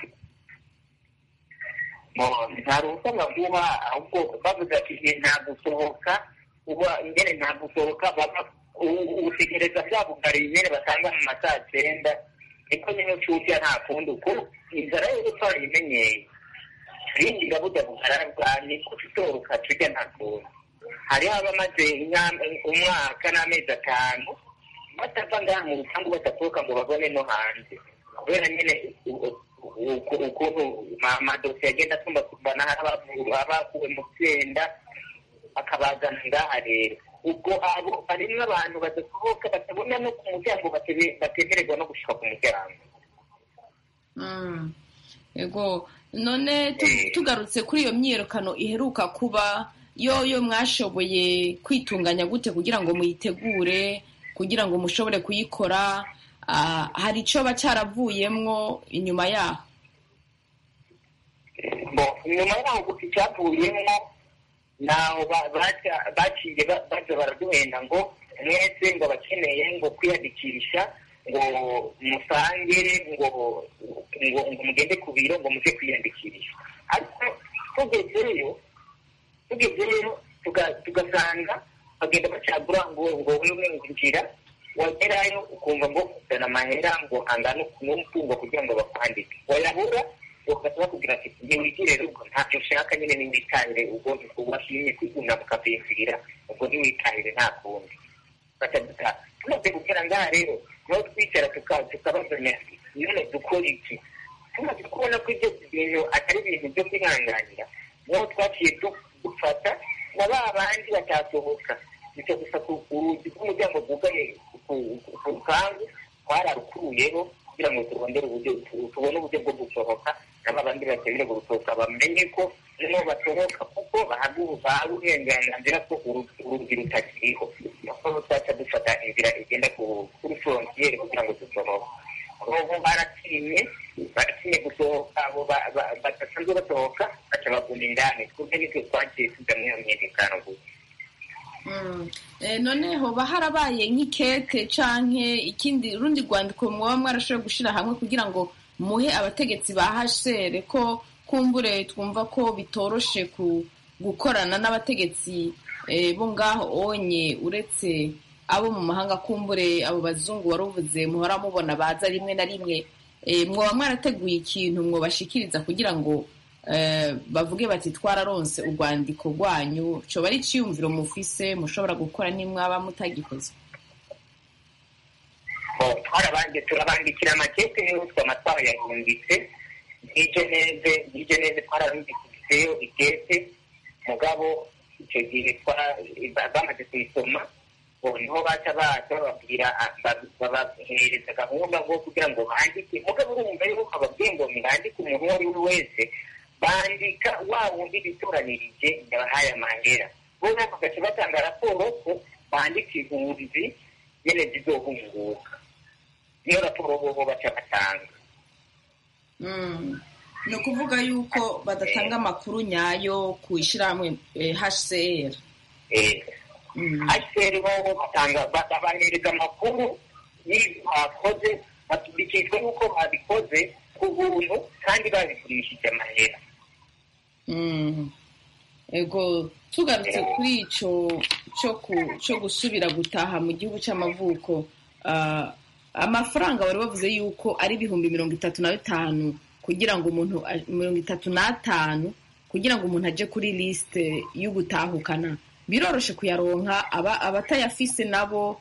Speaker 15: nta ruhusa baguha ahubwo bavuze ati nta gusohoka uba ingene nta gusohoka ubutegereza bwabugariye nyene basanga mu masaha cyenda niko nyine ucutya nta kundi uko inzara yo twarimenyeye turindira burya bugaragwa niko tutoroka turya nta kundi hariho abamaze umwaka n'amezi atanu batava ngaha mu rupangu badatoka ngo babone no hanze kubera nyine ukuntu amadosiye agenda atumbatumbana abakuwe mu byenda akabazana ngaha rero ubwo abo harimwo abantu badasohoka batabona no ku muryango batemererwa no gushika ku muryango.
Speaker 1: Ego none tugarutse kuri iyo myiyerekano iheruka kuba yoyo mwashoboye kwitunganya gute kugira ngo muyitegure kugira ngo mushobore kuyikora? Hari icyo bacaravuyemwo inyuma yaho?
Speaker 15: Inyuma yaho gusa icyavuyemwo naho baciye baza baraduhenda ngo mwese ngo abakeneye ngo kwiyandikisha ngo musangire ngo ngo mugende ku biro ngo muze kwiyandikisha, ariko tugezeyo tugezeyo tugasanga bagenda bacagura ngo ngo wewe ngira wagerayo ukumva ngo uzana amahera ngo angana n'umutungo kugira ngo bakwandike, wayabura ugasaba kugira ati ntiwigire ubwo ntacyo ushaka nyine ntiwitahire ubwo washimye kwiguna mukabimvira ubwo ntiwitahire nta kundi bataduta tumaze gukera ngaha rero naho twicara tukabazanya none dukora iki tumaze kubona ko ibyo bintu atari ibintu byo kwihanganira naho twaciye dufata na ba bandi batasohoka nicyo gusa urugi rw'umuryango rwugaye ku rupangu twararukuyeho kugira ngo turondere uburyo tubone uburyo bwo gusohoka n'aba bandi bakeneye gusohoka bamenye ko niho basohoka kuko baha uburenganzira ko urugi rutakiriho, naho twaca dufata inzira igenda kuri frontiere kugira ngo dusohoke. ubu baratinye baratinye gusohoka abo badasanzwe basohoka baca baguma indani twebwe nitwe twagiye tuja muri iyo myiyerekano gusa.
Speaker 1: Noneho baharabaye nk'ikete canke ikindi urundi rwandiko mwaba mwarashoboye gushira hamwe kugira ngo muhe abategetsi ba H C R ko kumbure twumva ko bitoroshe ku gukorana n'abategetsi bo ngaho onye uretse abo mu mahanga kumbure abo bazungu waruvuze muhora mubona baza rimwe na rimwe, mwaba mwarateguye ikintu mwobashikiriza kugira ngo bavuge bati twararonse urwandiko rwanyu, coba ari iciyumviro mufise mushobora gukora nimwaba mutagikoze?
Speaker 15: Twarabanje turabandikira amakete y'utwo amatwaro yahungitse nk'ijeneve nk'ijeneve twararungikiseyo ikete mugabo icyo gihe bamaze kuyisoma niho baca baza bababwira babahereza gahunda ngo kugira ngo bandike mugabo urumva yuko ababwiye ngo mwandike umuntu uwo ari we wese bandika wa wundi bitoranirije yabahaye amahera bo nako gace batanga raporo ko bandika impunzi nyene zizohunguka, niyo raporo bobo baca batanga.
Speaker 1: Ni ukuvuga yuko badatanga amakuru nyayo ku ishyirahamwe H C R?
Speaker 15: H C R bobo batanga babahereza amakuru y'ibyo bakoze batubikishwe n'uko babikoze ku buntu kandi babigurishije amahera.
Speaker 1: Ego tugarutse kuri ico cyo gusubira gutaha mu gihugu cy'amavuko, amafaranga bari bavuze yuko ari ibihumbi mirongo itatu na bitanu kugira ngo umuntu mirongo itatu n'atanu kugira ngo umuntu aje kuri liste yo gutahukana, biroroshe kuyaronka? Abatayafise nabo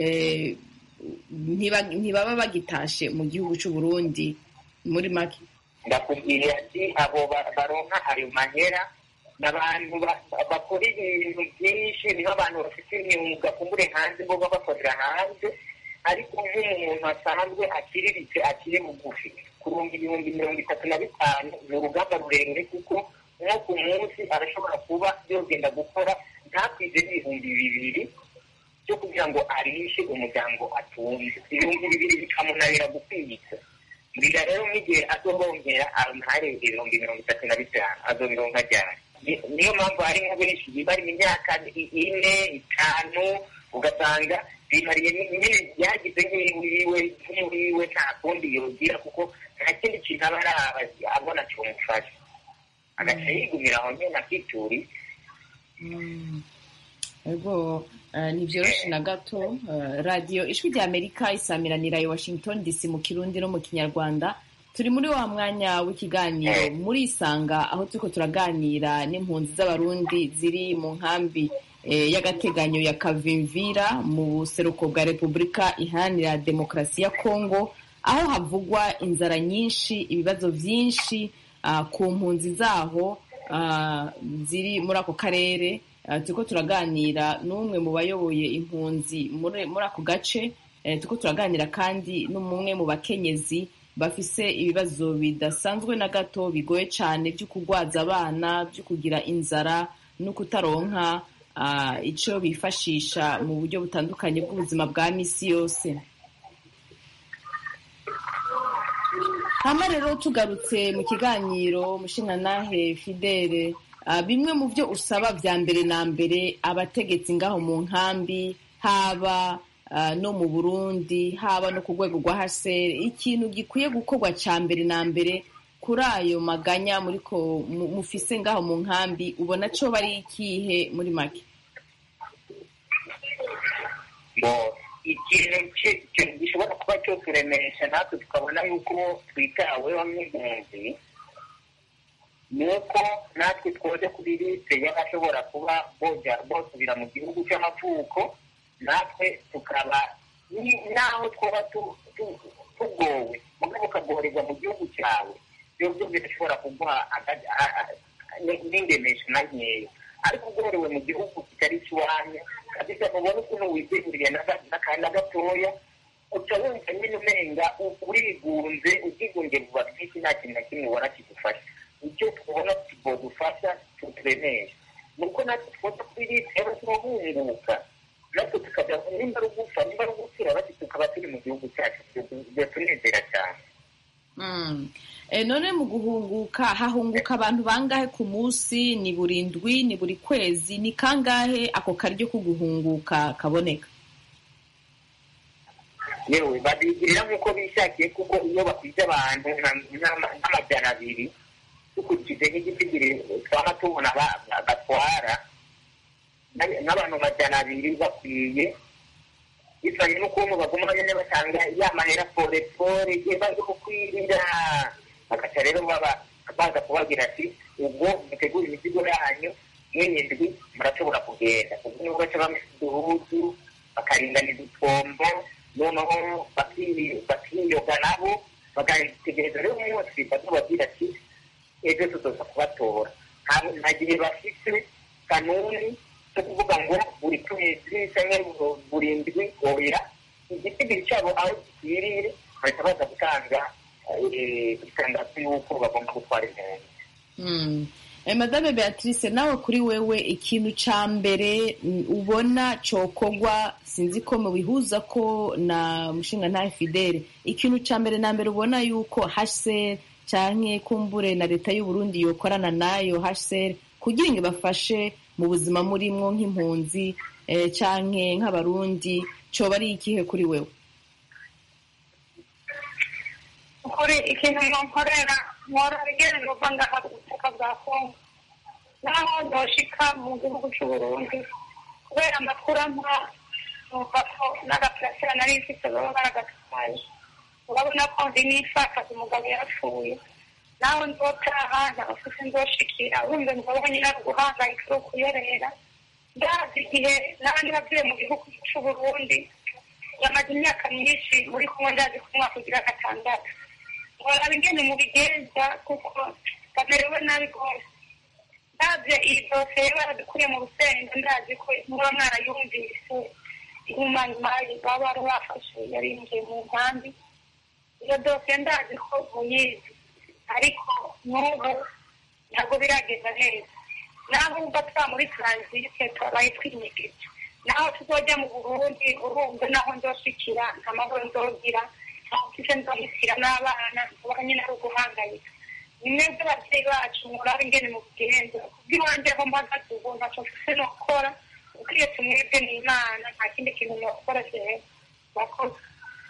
Speaker 1: ntibaba bagitashe mu gihugu cy'u Burundi muri make?
Speaker 15: Ndakubwira ati abo baronka ayo mahera n'abantu bakora ibintu byinshi, niho abantu bafite imyuga kumbure hanze bo babakorera hanze, ariko nk'umuntu asanzwe akiriritse akiri bugufi kurunga ibihumbi mirongo itatu na bitanu ni urugamba rurerure kuko nko ku munsi arashobora kuba yogenda gukora ntakwize n'ibihumbi bibiri byo kugira ngo arishe umuryango atunze, ibihumbi bibiri bikamunanira gukwiza. mbwira rero nk'igihe azorongera amuhare ibihumbi mirongo itatu na bitanu azobironka ryari? Niyo mpamvu hari nko benshi bari mu myaka ine itanu ugasanga bimariye nyine byagize nk'iwiwe nk'iwiwe nta kundi yogira kuko nta kindi kintu aba araba abona cyomufasha agaca yigumira aho nyine akituri.
Speaker 1: Ego ntivyoroshe na gato. Radio Ijwi rya Amerika isamiranira i Washington D C mu Kirundi no mu Kinyarwanda. Turi muri wa mwanya w'ikiganiro muri Isanga, aho turiko turaganira n'impunzi z'abarundi ziri mu nkambi y'agateganyo ya Kavimvira mu buseruko bwa Repubulika Iharanira Demokarasi ya Kongo, aho havugwa inzara nyinshi, ibibazo vyinshi uh, ku mpunzi zaho uh, ziri muri ako karere. Uh, turiko turaganira n'umwe mu bayoboye impunzi muri muri ako gace. Uh, turiko turaganira kandi n'umwe mu bakenyezi bafise ibibazo bidasanzwe na gato, bigoye cane byo kugwaza abana, byo kugira inzara no kutaronka uh, ico bifashisha mu buryo butandukanye bw'ubuzima bwa misi yose. Hama rero tugarutse mu kiganiro Mushingantahe Fidele, uh, bimwe mu byo usaba vya mbere na mbere abategetsi ngaho mu nkambi, haba uh, no mu Burundi, haba no ku rwego rwa H C R, ikintu gikwiye gukorwa ca mbere na mbere kuri ayo maganya muriko mufise ngaho mu nkambi, ubona co bari ikihe muri make?
Speaker 15: Bo ikintu gishobora kuba cyo kuremesha natwe tukabona yuko twitaweho nk'impunzi, ni uko natwe twoje kuri liste y'abashobora kuba boja bosubira mu gihugu cy'amavuko, natwe tukaba naho twoba tugowe mugabo ukagohererwa mu gihugu cyawe, byovyo bidashobora kuguha n'indemesho na nkeya. Ariko ugorewe mu gihugu kitari ikiwanyu kabisa, mubona ukuntu witeguriye n'akana gatoya, uca wumva nyine umenga urigunze, ubwigunge buba bwinshi, nta kintu na kimwe ubona kigufasha. Icyo tubona kibodufasha tuturemesha nuko natwe twoza kuri liste y'abazurahunguka, natwe tukajya nimba rugupfa nimba rugupfira bati tukaba turi mu gihugu cyacu, byatunezera cyane.
Speaker 1: Mm. E, none mu guhunguka hahunguka abantu bangahe ku munsi? Ni buri ndwi, ni buri kwezi, ni kangahe ako karyo ko guhunguka kaboneka?
Speaker 15: Yewe babigirira nk'uko bishakiye, kuko iyo bakwije abantu nk'amajana abiri dukurikije nk'igitigiri twaba tubona batwara n'abantu majana abiri bakwiye, bivanye n'ukuntu baguma nyine batanga ya mahera porepore igihe baje kukwirira, bagaca rero baba baza kubabwira ati ubwo mutegura imizigo yanyu mw'indwi murashobora kugenda. ubwo nibwo baca bamesa uduhuzu bakaringaniza utwombo, noneho bakiyoga nabo bagategereza rero umunsi bazobabwira ati ejo tuzoza kubatora. nta gihe bafise kanuni cyo kuvuga ngo buri kwezi cyangwa buri ndwi oya, igitigiri cyabo aho gikwiriye bahita baza gutanga itangazo y'uko bagomba gutwara impunzi.
Speaker 1: Mm. Eh, Madame Beatrice, nawe kuri wewe ikintu ca mbere ubona cokogwa, sinzi ko mubihuza ko na Mushingantahe Fidele, ikintu ca mbere na mbere ubona yuko H C R canke kumbure na leta y'u Burundi yokorana nayo H C R kugira ngo bafashe mu buzima murimwo nk'impunzi eh, canke nk'abarundi, coba ari ikihe kuri wewe?
Speaker 16: Kuri ikintu nkorera nkora bigere nuva ngaha ku butaka bwa Kongo, naho ndoshika mu gihugu c'Uburundi kubera amakuru ampa numva ko n'agaparasera nari mfise baba baragatwaye. urabona ko ndi n'ifakaza umugabo yarapfuye, naho nzotaha ntabafise nzoshikira, urumve mugabo nyine ari uguhangayika ari ukuyerera. ndazi igihe nandi navuye mu gihugu c'Uburundi yamaze imyaka myinshi muri kumwe, ndazi ko umwaka ugira gatandatu. Ngoraba ingene mubigenza kuko bamerewe nabi rwose. Ndavye iyi dosiye baradukuriye mu Rusenda, ndazi ko muba mwarayumvise ihumanyumayi baba bari bafashe yarinjiye mu nkambi. Iyo dosiye ndazi ko muyizi, ariko n'ubu ntabwo biragenda neza, naho wumva twa muri taransite twabaye twinyegeje, naho tuzojya mu Burundi urumva naho nzoshikira nta mahoro nzogira, nta nzohitira n'abana uba nyine ari uguhangayika. Ni mwebwe ababyeyi bacu murabe ingene mu bugenza kubw'iwanje ho mpagaze ubu ntaco mfise nokora, ukwiye tumwebwe n'Imana nta kindi kintu nokora jewe bakoze.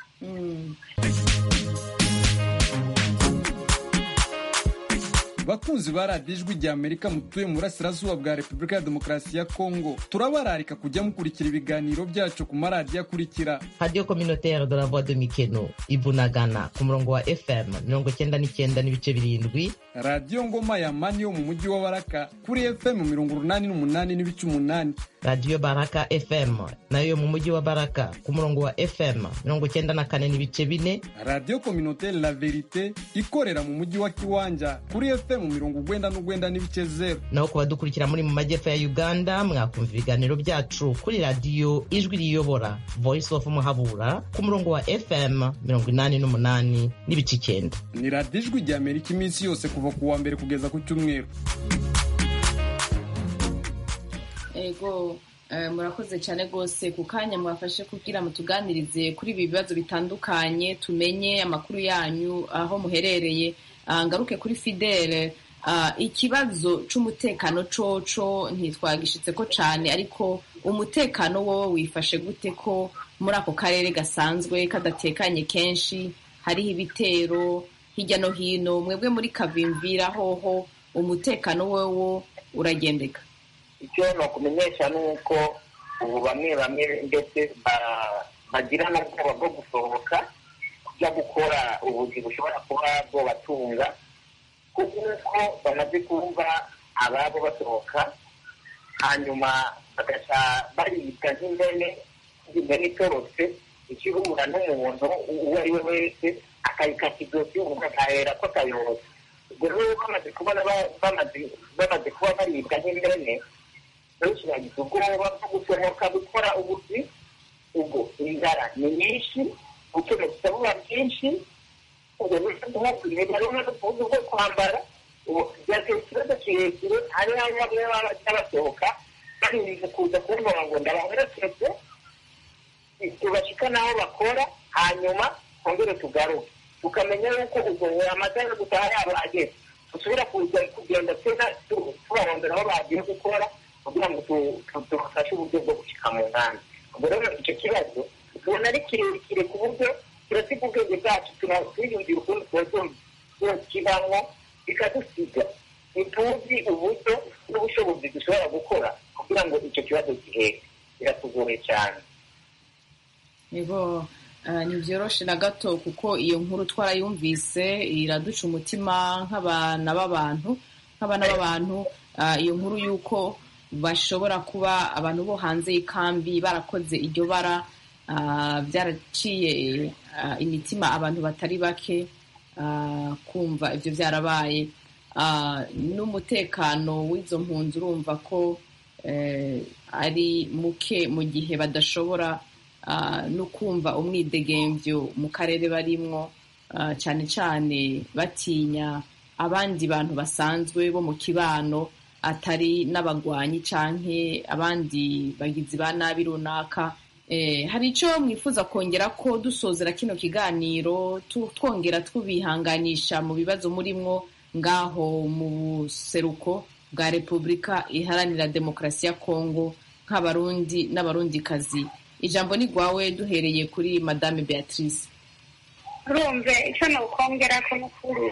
Speaker 14: bakunzi ba radiyo ijwi rya amerika mutuye mu burasirazuba bwa repubulika ya demokarasi ya kongo, turabararika kujya mukurikira ibiganiro byacu ku maradiyo akurikira:
Speaker 2: radio communautaire de la voix de mikeno ibunagana ku murongo wa fm mirongo cyenda n'icyenda n'ibice birindwi,
Speaker 14: radiyo ngoma ya mani yo mu mujyi wa baraka kuri fm mirongo urunani n'umunani n'ibice umunani,
Speaker 2: radio baraka fm nayo mu mujyi wa baraka ku murongo wa fm mirongo cyenda na kane n'ibice bine,
Speaker 14: radio communautaire la verite ikorera mu mujyi wa kiwanja kuri fm mirongo ugwenda n'ugwenda n'ibice zero.
Speaker 2: naho ku badukurikira muri mu majyepfo ya uganda mwakumva ibiganiro byacu kuri radiyo ijwi riyobora voice of muhabura ku murongo wa fm mirongo inani n'umunani n'ibice icyenda.
Speaker 14: ni radiyo ijwi rya amerika iminsi yose kuva ku wa mbere kugeza ku cyumweru.
Speaker 1: ego murakoze cyane rwose ku kanya mwafashe kugira mutuganirize kuri ibi bibazo bitandukanye, tumenye amakuru yanyu aho muherereye. ngaruke kuri Fidele, ikibazo c'umutekano coco ntitwagishitse ko cane, ariko umutekano wowe wifashe gute ko muri ako karere gasanzwe kadatekanye kenshi, hariho ibitero hirya no hino? Mwebwe muri Kavimvira hoho umutekano wowe uragendeka?
Speaker 15: icyo nokumenyesha ni uko ubu bamwe bamwe ndetse bagira n'ubwoba bwo gusohoka kujya gukora ubuzi bushobora kuba bwobatunga, kuko bamaze kumva ababo basohoka hanyuma bagaca baribwa nk'imbene imbene itorotse ikihura n'umuntu uwo ari we wese akayikata ijosi umuntu agahera ko akayotse. ubwo rero bamaze kubona bamaze kuba baribwa nk'imbene benshi bagize ubwoba bwo gusohoka gukora ubuzi. ubwo inzara ni nyinshi, ubukene buba bwinshi, ubwo rero n'ubuvuzi bwo kwambara byateye ikibazo kirekire. hari aho bamwe baba basohoka barinze kuza kumva ngo ndabaherekeze tubashika n'aho bakora, hanyuma twongere tugaruke tukamenya yuko ubwo amasaha yo gutaha yabo ageze, dusubira kuza kugenda tena tubarondera aho bagiye gukora kugira ngo tubafashe uburyo bwo gushika mu nganda. ubwo rero icyo kibazo tubona ari kirekire ku buryo turasiga ubwenge bwacu, turiyumvira ukuntu twakibamwo bikadusiga, ntituzi uburyo n'ubushobozi dushobora gukora kugira ngo icyo kibazo gihere. biratugoye cyane.
Speaker 1: Ego ntibyoroshe na gato, kuko iyo nkuru twarayumvise iraduca umutima nk'abana b'abantu nk'abana b'abantu iyo nkuru y'uko bashobora kuba abantu bo hanze y'ikambi barakoze iryo bara, byaraciye imitima abantu batari bake kumva ibyo byarabaye. n'umutekano w'izo mpunzi urumva ko ari muke mu gihe badashobora no kumva umwidegemvyo mu karere barimwo, cyane cyane batinya abandi bantu basanzwe bo mu kibano atari n'abagwanyi canke abandi bagizi ba nabi runaka. hari icyo mwifuza kongera ko dusozera kino kiganiro twongera tubihanganisha mu bibazo murimwo ngaho mu buseruko bwa Repubulika Iharanira Demokarasi ya Kongo nk'abarundi n'abarundikazi? Ijambo ni rwawe, duhereye kuri Madame Beatrice.
Speaker 16: urumve icyo nokongera ko n'ukuri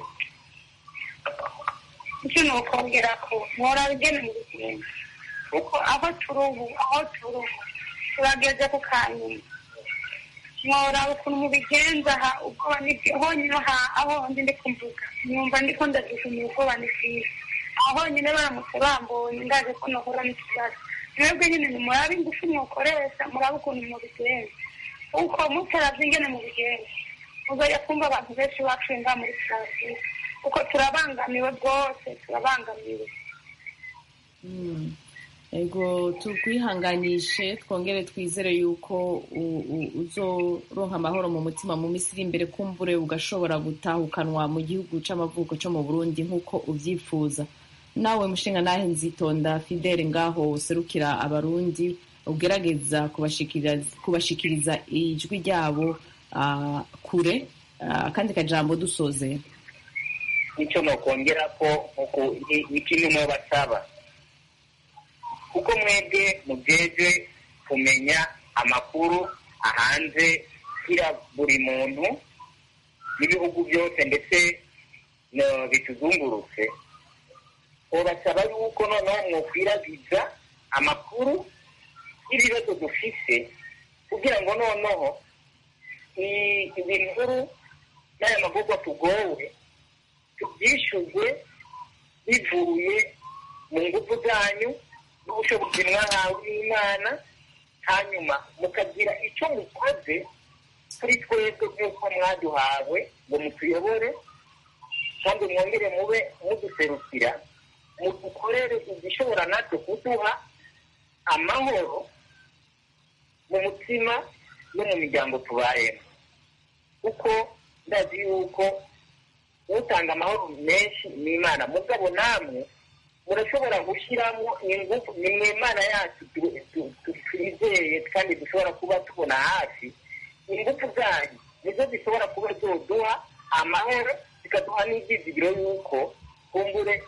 Speaker 16: icyo nokongera ko nkora bigene mu buzima, kuko aho turi ubu aho turi ubu turageze ku kanyuma. nkora ukuntu mubigenza aha ubwoba nibyo honyine aho ndi ndi kumvuga nyumva ndiko ndagishimiye ubwoba nibwiye aho honyine baramutse bambonye ndaje ko nohora n'ikibazo. mwebwe nyine nimurabe ingufu mwokoresha, murabe ukuntu mubigenza, kuko mutaravye ingene mubigenza muzajya kumva abantu benshi bapfuye ngaha muri Francis, kuko turabangamiwe rwose, turabangamiwe.
Speaker 1: ego tukwihanganishe, twongere twizere yuko uzoronka amahoro mu mutima mu minsi iri imbere, kumbure ugashobora gutahukanwa mu gihugu c'amavuko cyo mu Burundi nk'uko uvyifuza. nawe mushinga nahe Nzitonda Fidele ngaho userukira abarundi ugerageza kubashikiriza kubashikiriza ijwi ryabo uh, kure uh, kandi kajambo dusoze
Speaker 15: icyo nokongera ko ni kimwe mu basaba kuko mwebwe mubyeje kumenya amakuru ahanze kira buri muntu n'ibihugu byose ndetse no bituzungurutse urasaba yuko noneho mwokwiragiza amakuru y'ibibazo dufise kugira ngo noneho ibinkuru n'aya magorwa tugowe tubyishyuzwe bivuye mu ngufu zanyu n'ubushobozi mwahawe n'Imana hanyuma mukagira icyo mukoze kuri twebwe nk'uko mwaduhawe ngo mutuyobore kandi mwongere mube muduserukira mudukorere igishobora natwe kuduha amahoro mu mutima no mu miryango tubayemo kuko ndazi yuko utanga amahoro menshi ni Imana mugabo namwe murashobora gushyiramo ingufu ni mwe Imana yacu twizeye kandi dushobora kuba tubona hafi ingufu zanyu nizo zishobora kuba zoduha amahoro zikaduha n'ibyizigiro yuko kumbure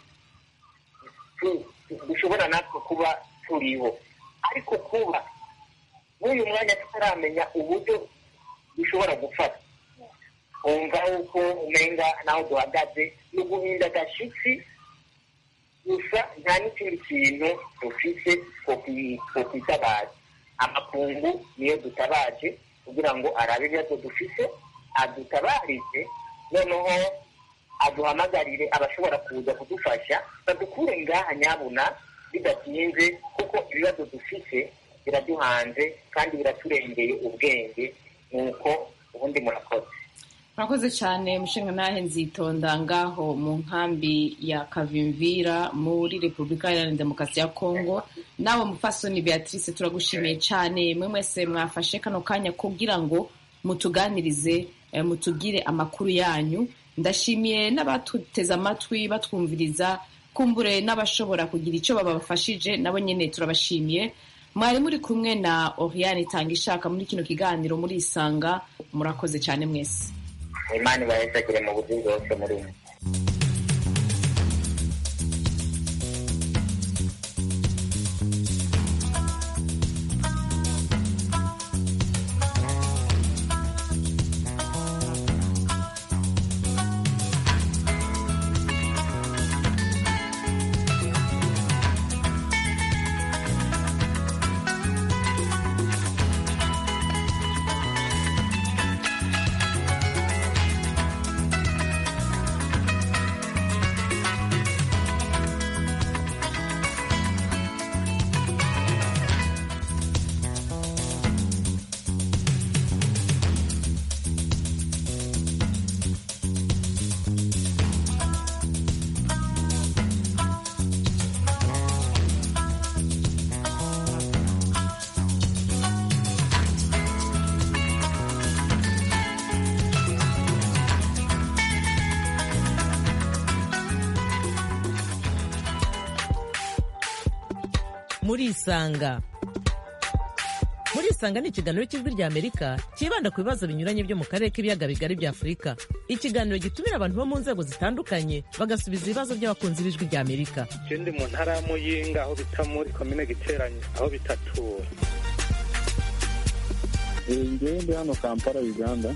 Speaker 15: dushobora natwe kuba turiho ariko kuba n'uyu mwanya tutaramenya uburyo dushobora gufata wumva uko umenga naho duhagaze no guhinda agashitsi gusa nta n'ikindi kintu dufise two kwitabaza amakungu niyo dutabaje kugira ngo arabe ibibazo dufise adutabarize noneho aduhamagarire abashobora kuza kudufasha badukure ngaha nyabuna bidatinze kuko ibibazo dufise biraduhanze kandi biraturengeye ubwenge nuko ubundi murakoze
Speaker 1: murakoze cyane mushinga nahe Nzitonda ngaho mu nkambi ya Kavimvira muri Repubulika Iharanira Demokarasi ya Kongo nawe mupfasoni Beatrice turagushimiye cyane mwe mwese mwafashe kano kanya kugira ngo mutuganirize eh, mutugire amakuru yanyu ndashimiye n'abatuteze amatwi batwumviriza kumbure n'abashobora kugira icyo babafashije nabo nyene turabashimiye mwari muri kumwe na Oriane Tangishaka muri kino kiganiro muri Isanga murakoze cyane mwese
Speaker 15: Imana ibaherekeze mu buryo bwose muri mwe
Speaker 2: muri Isanga muri Isanga ni ikiganiro cy'ijwi rya Amerika kibanda ku bibazo binyuranye byo mu karere k'ibiyaga bigari bya Afurika ikiganiro gitumira abantu bo mu nzego zitandukanye bagasubiza ibibazo by'abakunzi b'ijwi rya Amerika
Speaker 3: ikindi mu ntara ya Muyinga aho bita muri komine Giteranyi aho bitatura
Speaker 4: ngende hano Kampala Uganda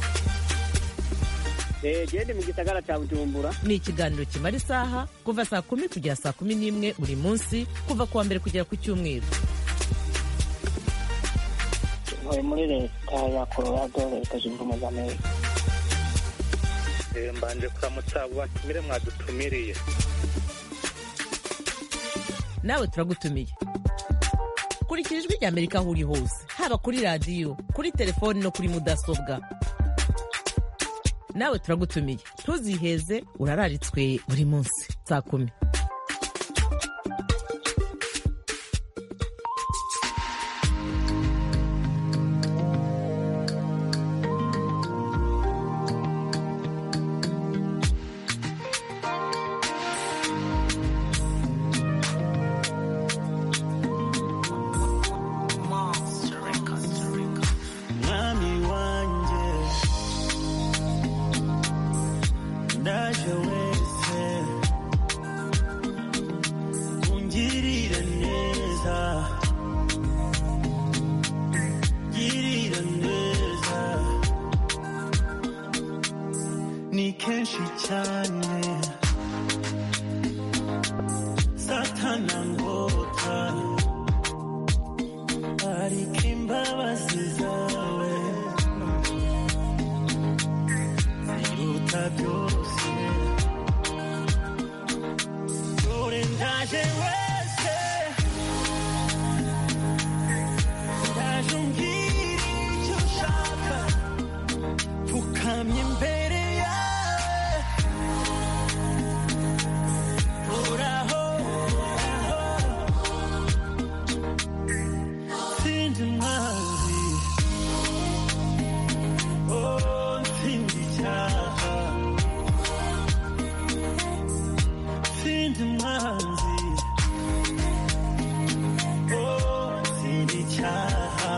Speaker 17: gende mu gisagara cya Bujumbura
Speaker 2: ni ikiganiro kimara isaha kuva saa kumi kugera saa kumi n'imwe buri munsi kuva kuwa mbere kugera ku cyumweru
Speaker 5: ntuye muri leta ya Colorado leta zunze ubumwe za Amerika
Speaker 3: mbanje kuramutsa abo batumire mwadutumiriye
Speaker 2: nawe turagutumiye kurikira ijwi rya Amerika aho uri hose haba kuri radiyo kuri telefoni no kuri mudasobwa nawe turagutumiye ntuziheze urararitswe buri munsi saa kumi
Speaker 18: cyane satana ngota ariko imbabazi zawe ziruta byose dore ndaje wese ndaje umbwira icyo ushaka pfukamye imbere yawe uraho sindi mwanzi oh sindi icyaha sindi mwanzi oh sindi icyaha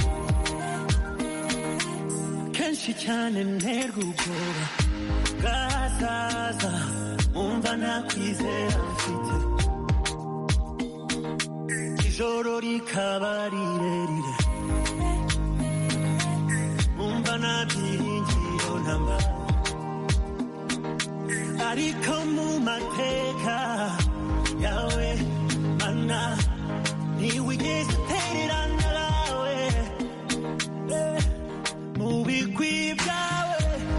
Speaker 18: kenshi cyane nterwa ubwoba bwazaza umva ntakwizera mfite ijoro rikaba rirerire umva nta byiringiro ntamba ariko mu mateka yawe mana ntiwigeze utererana nawe eh, mu bigwi byawe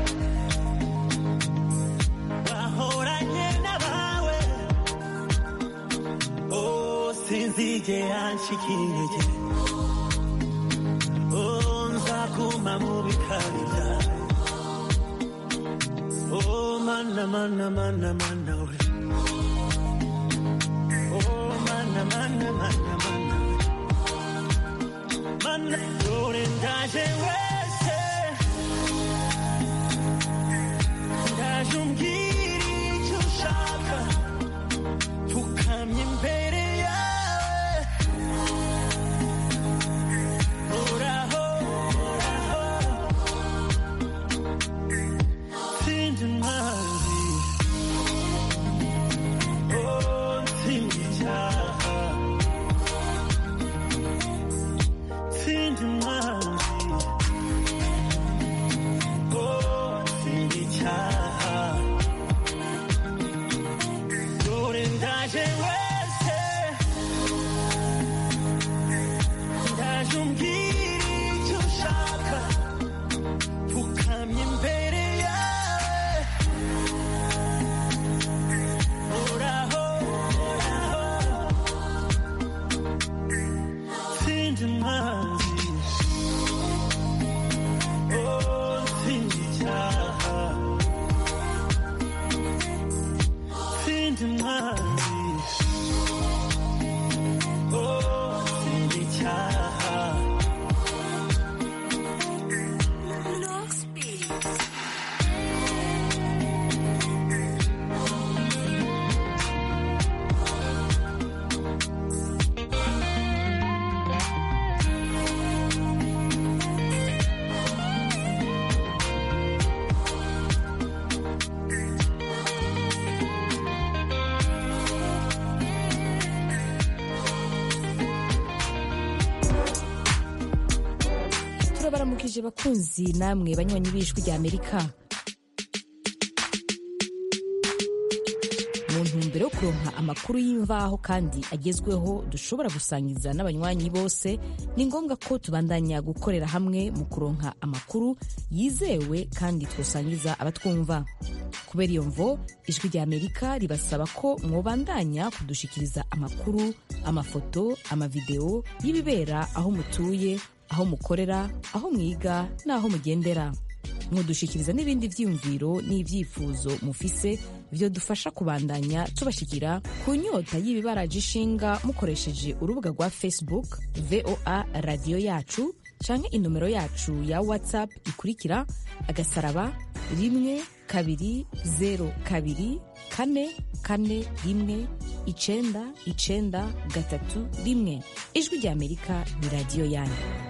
Speaker 18: wahoranye n'abawe oh sinzigera ncika intege oh nzaguma mu bikari byawe oh mana mana mana mana we oh mana mana mana mana mana dore ndaje wese ndaje umbwira icyo ushaka pfukamye imbere yawe uraho uraho sindi mwanzi oh sindi icyaha sindi mwanzi oh sindi icyaha dore ndaje wese ndaje umbwira icyo ushaka pfukamye imbere yawe uraho uraho sindi mwanzi oh sindi icyaha sindi mwanzi oh sindi icyaha
Speaker 19: turabaramukije bakunzi namwe banywanyi b'ijwi rya Amerika mu ntumbero yo kuronka amakuru y'imvaho kandi agezweho dushobora gusangiza n'abanywanyi bose ni ngombwa ko tubandanya gukorera hamwe mu kuronka amakuru yizewe kandi twosangiza abatwumva kubera iyo mvo ijwi rya Amerika ribasaba ko mwobandanya kudushikiriza amakuru amafoto amavideo y'ibibera aho mutuye aho mukorera aho mwiga n'aho mugendera mudushikiriza n'ibindi vyiyumviro n'ivyifuzo mufise vyo dufasha kubandanya tubashikira ku nyota y'ibibaraje ishinga mukoresheje urubuga rwa Facebook V O A radio yacu canke inomero yacu ya WhatsApp ikurikira agasaraba rimwe kabiri zero kabiri kane kane rimwe icenda icenda gatatu rimwe ijwi rya Amerika ni radio yanyu.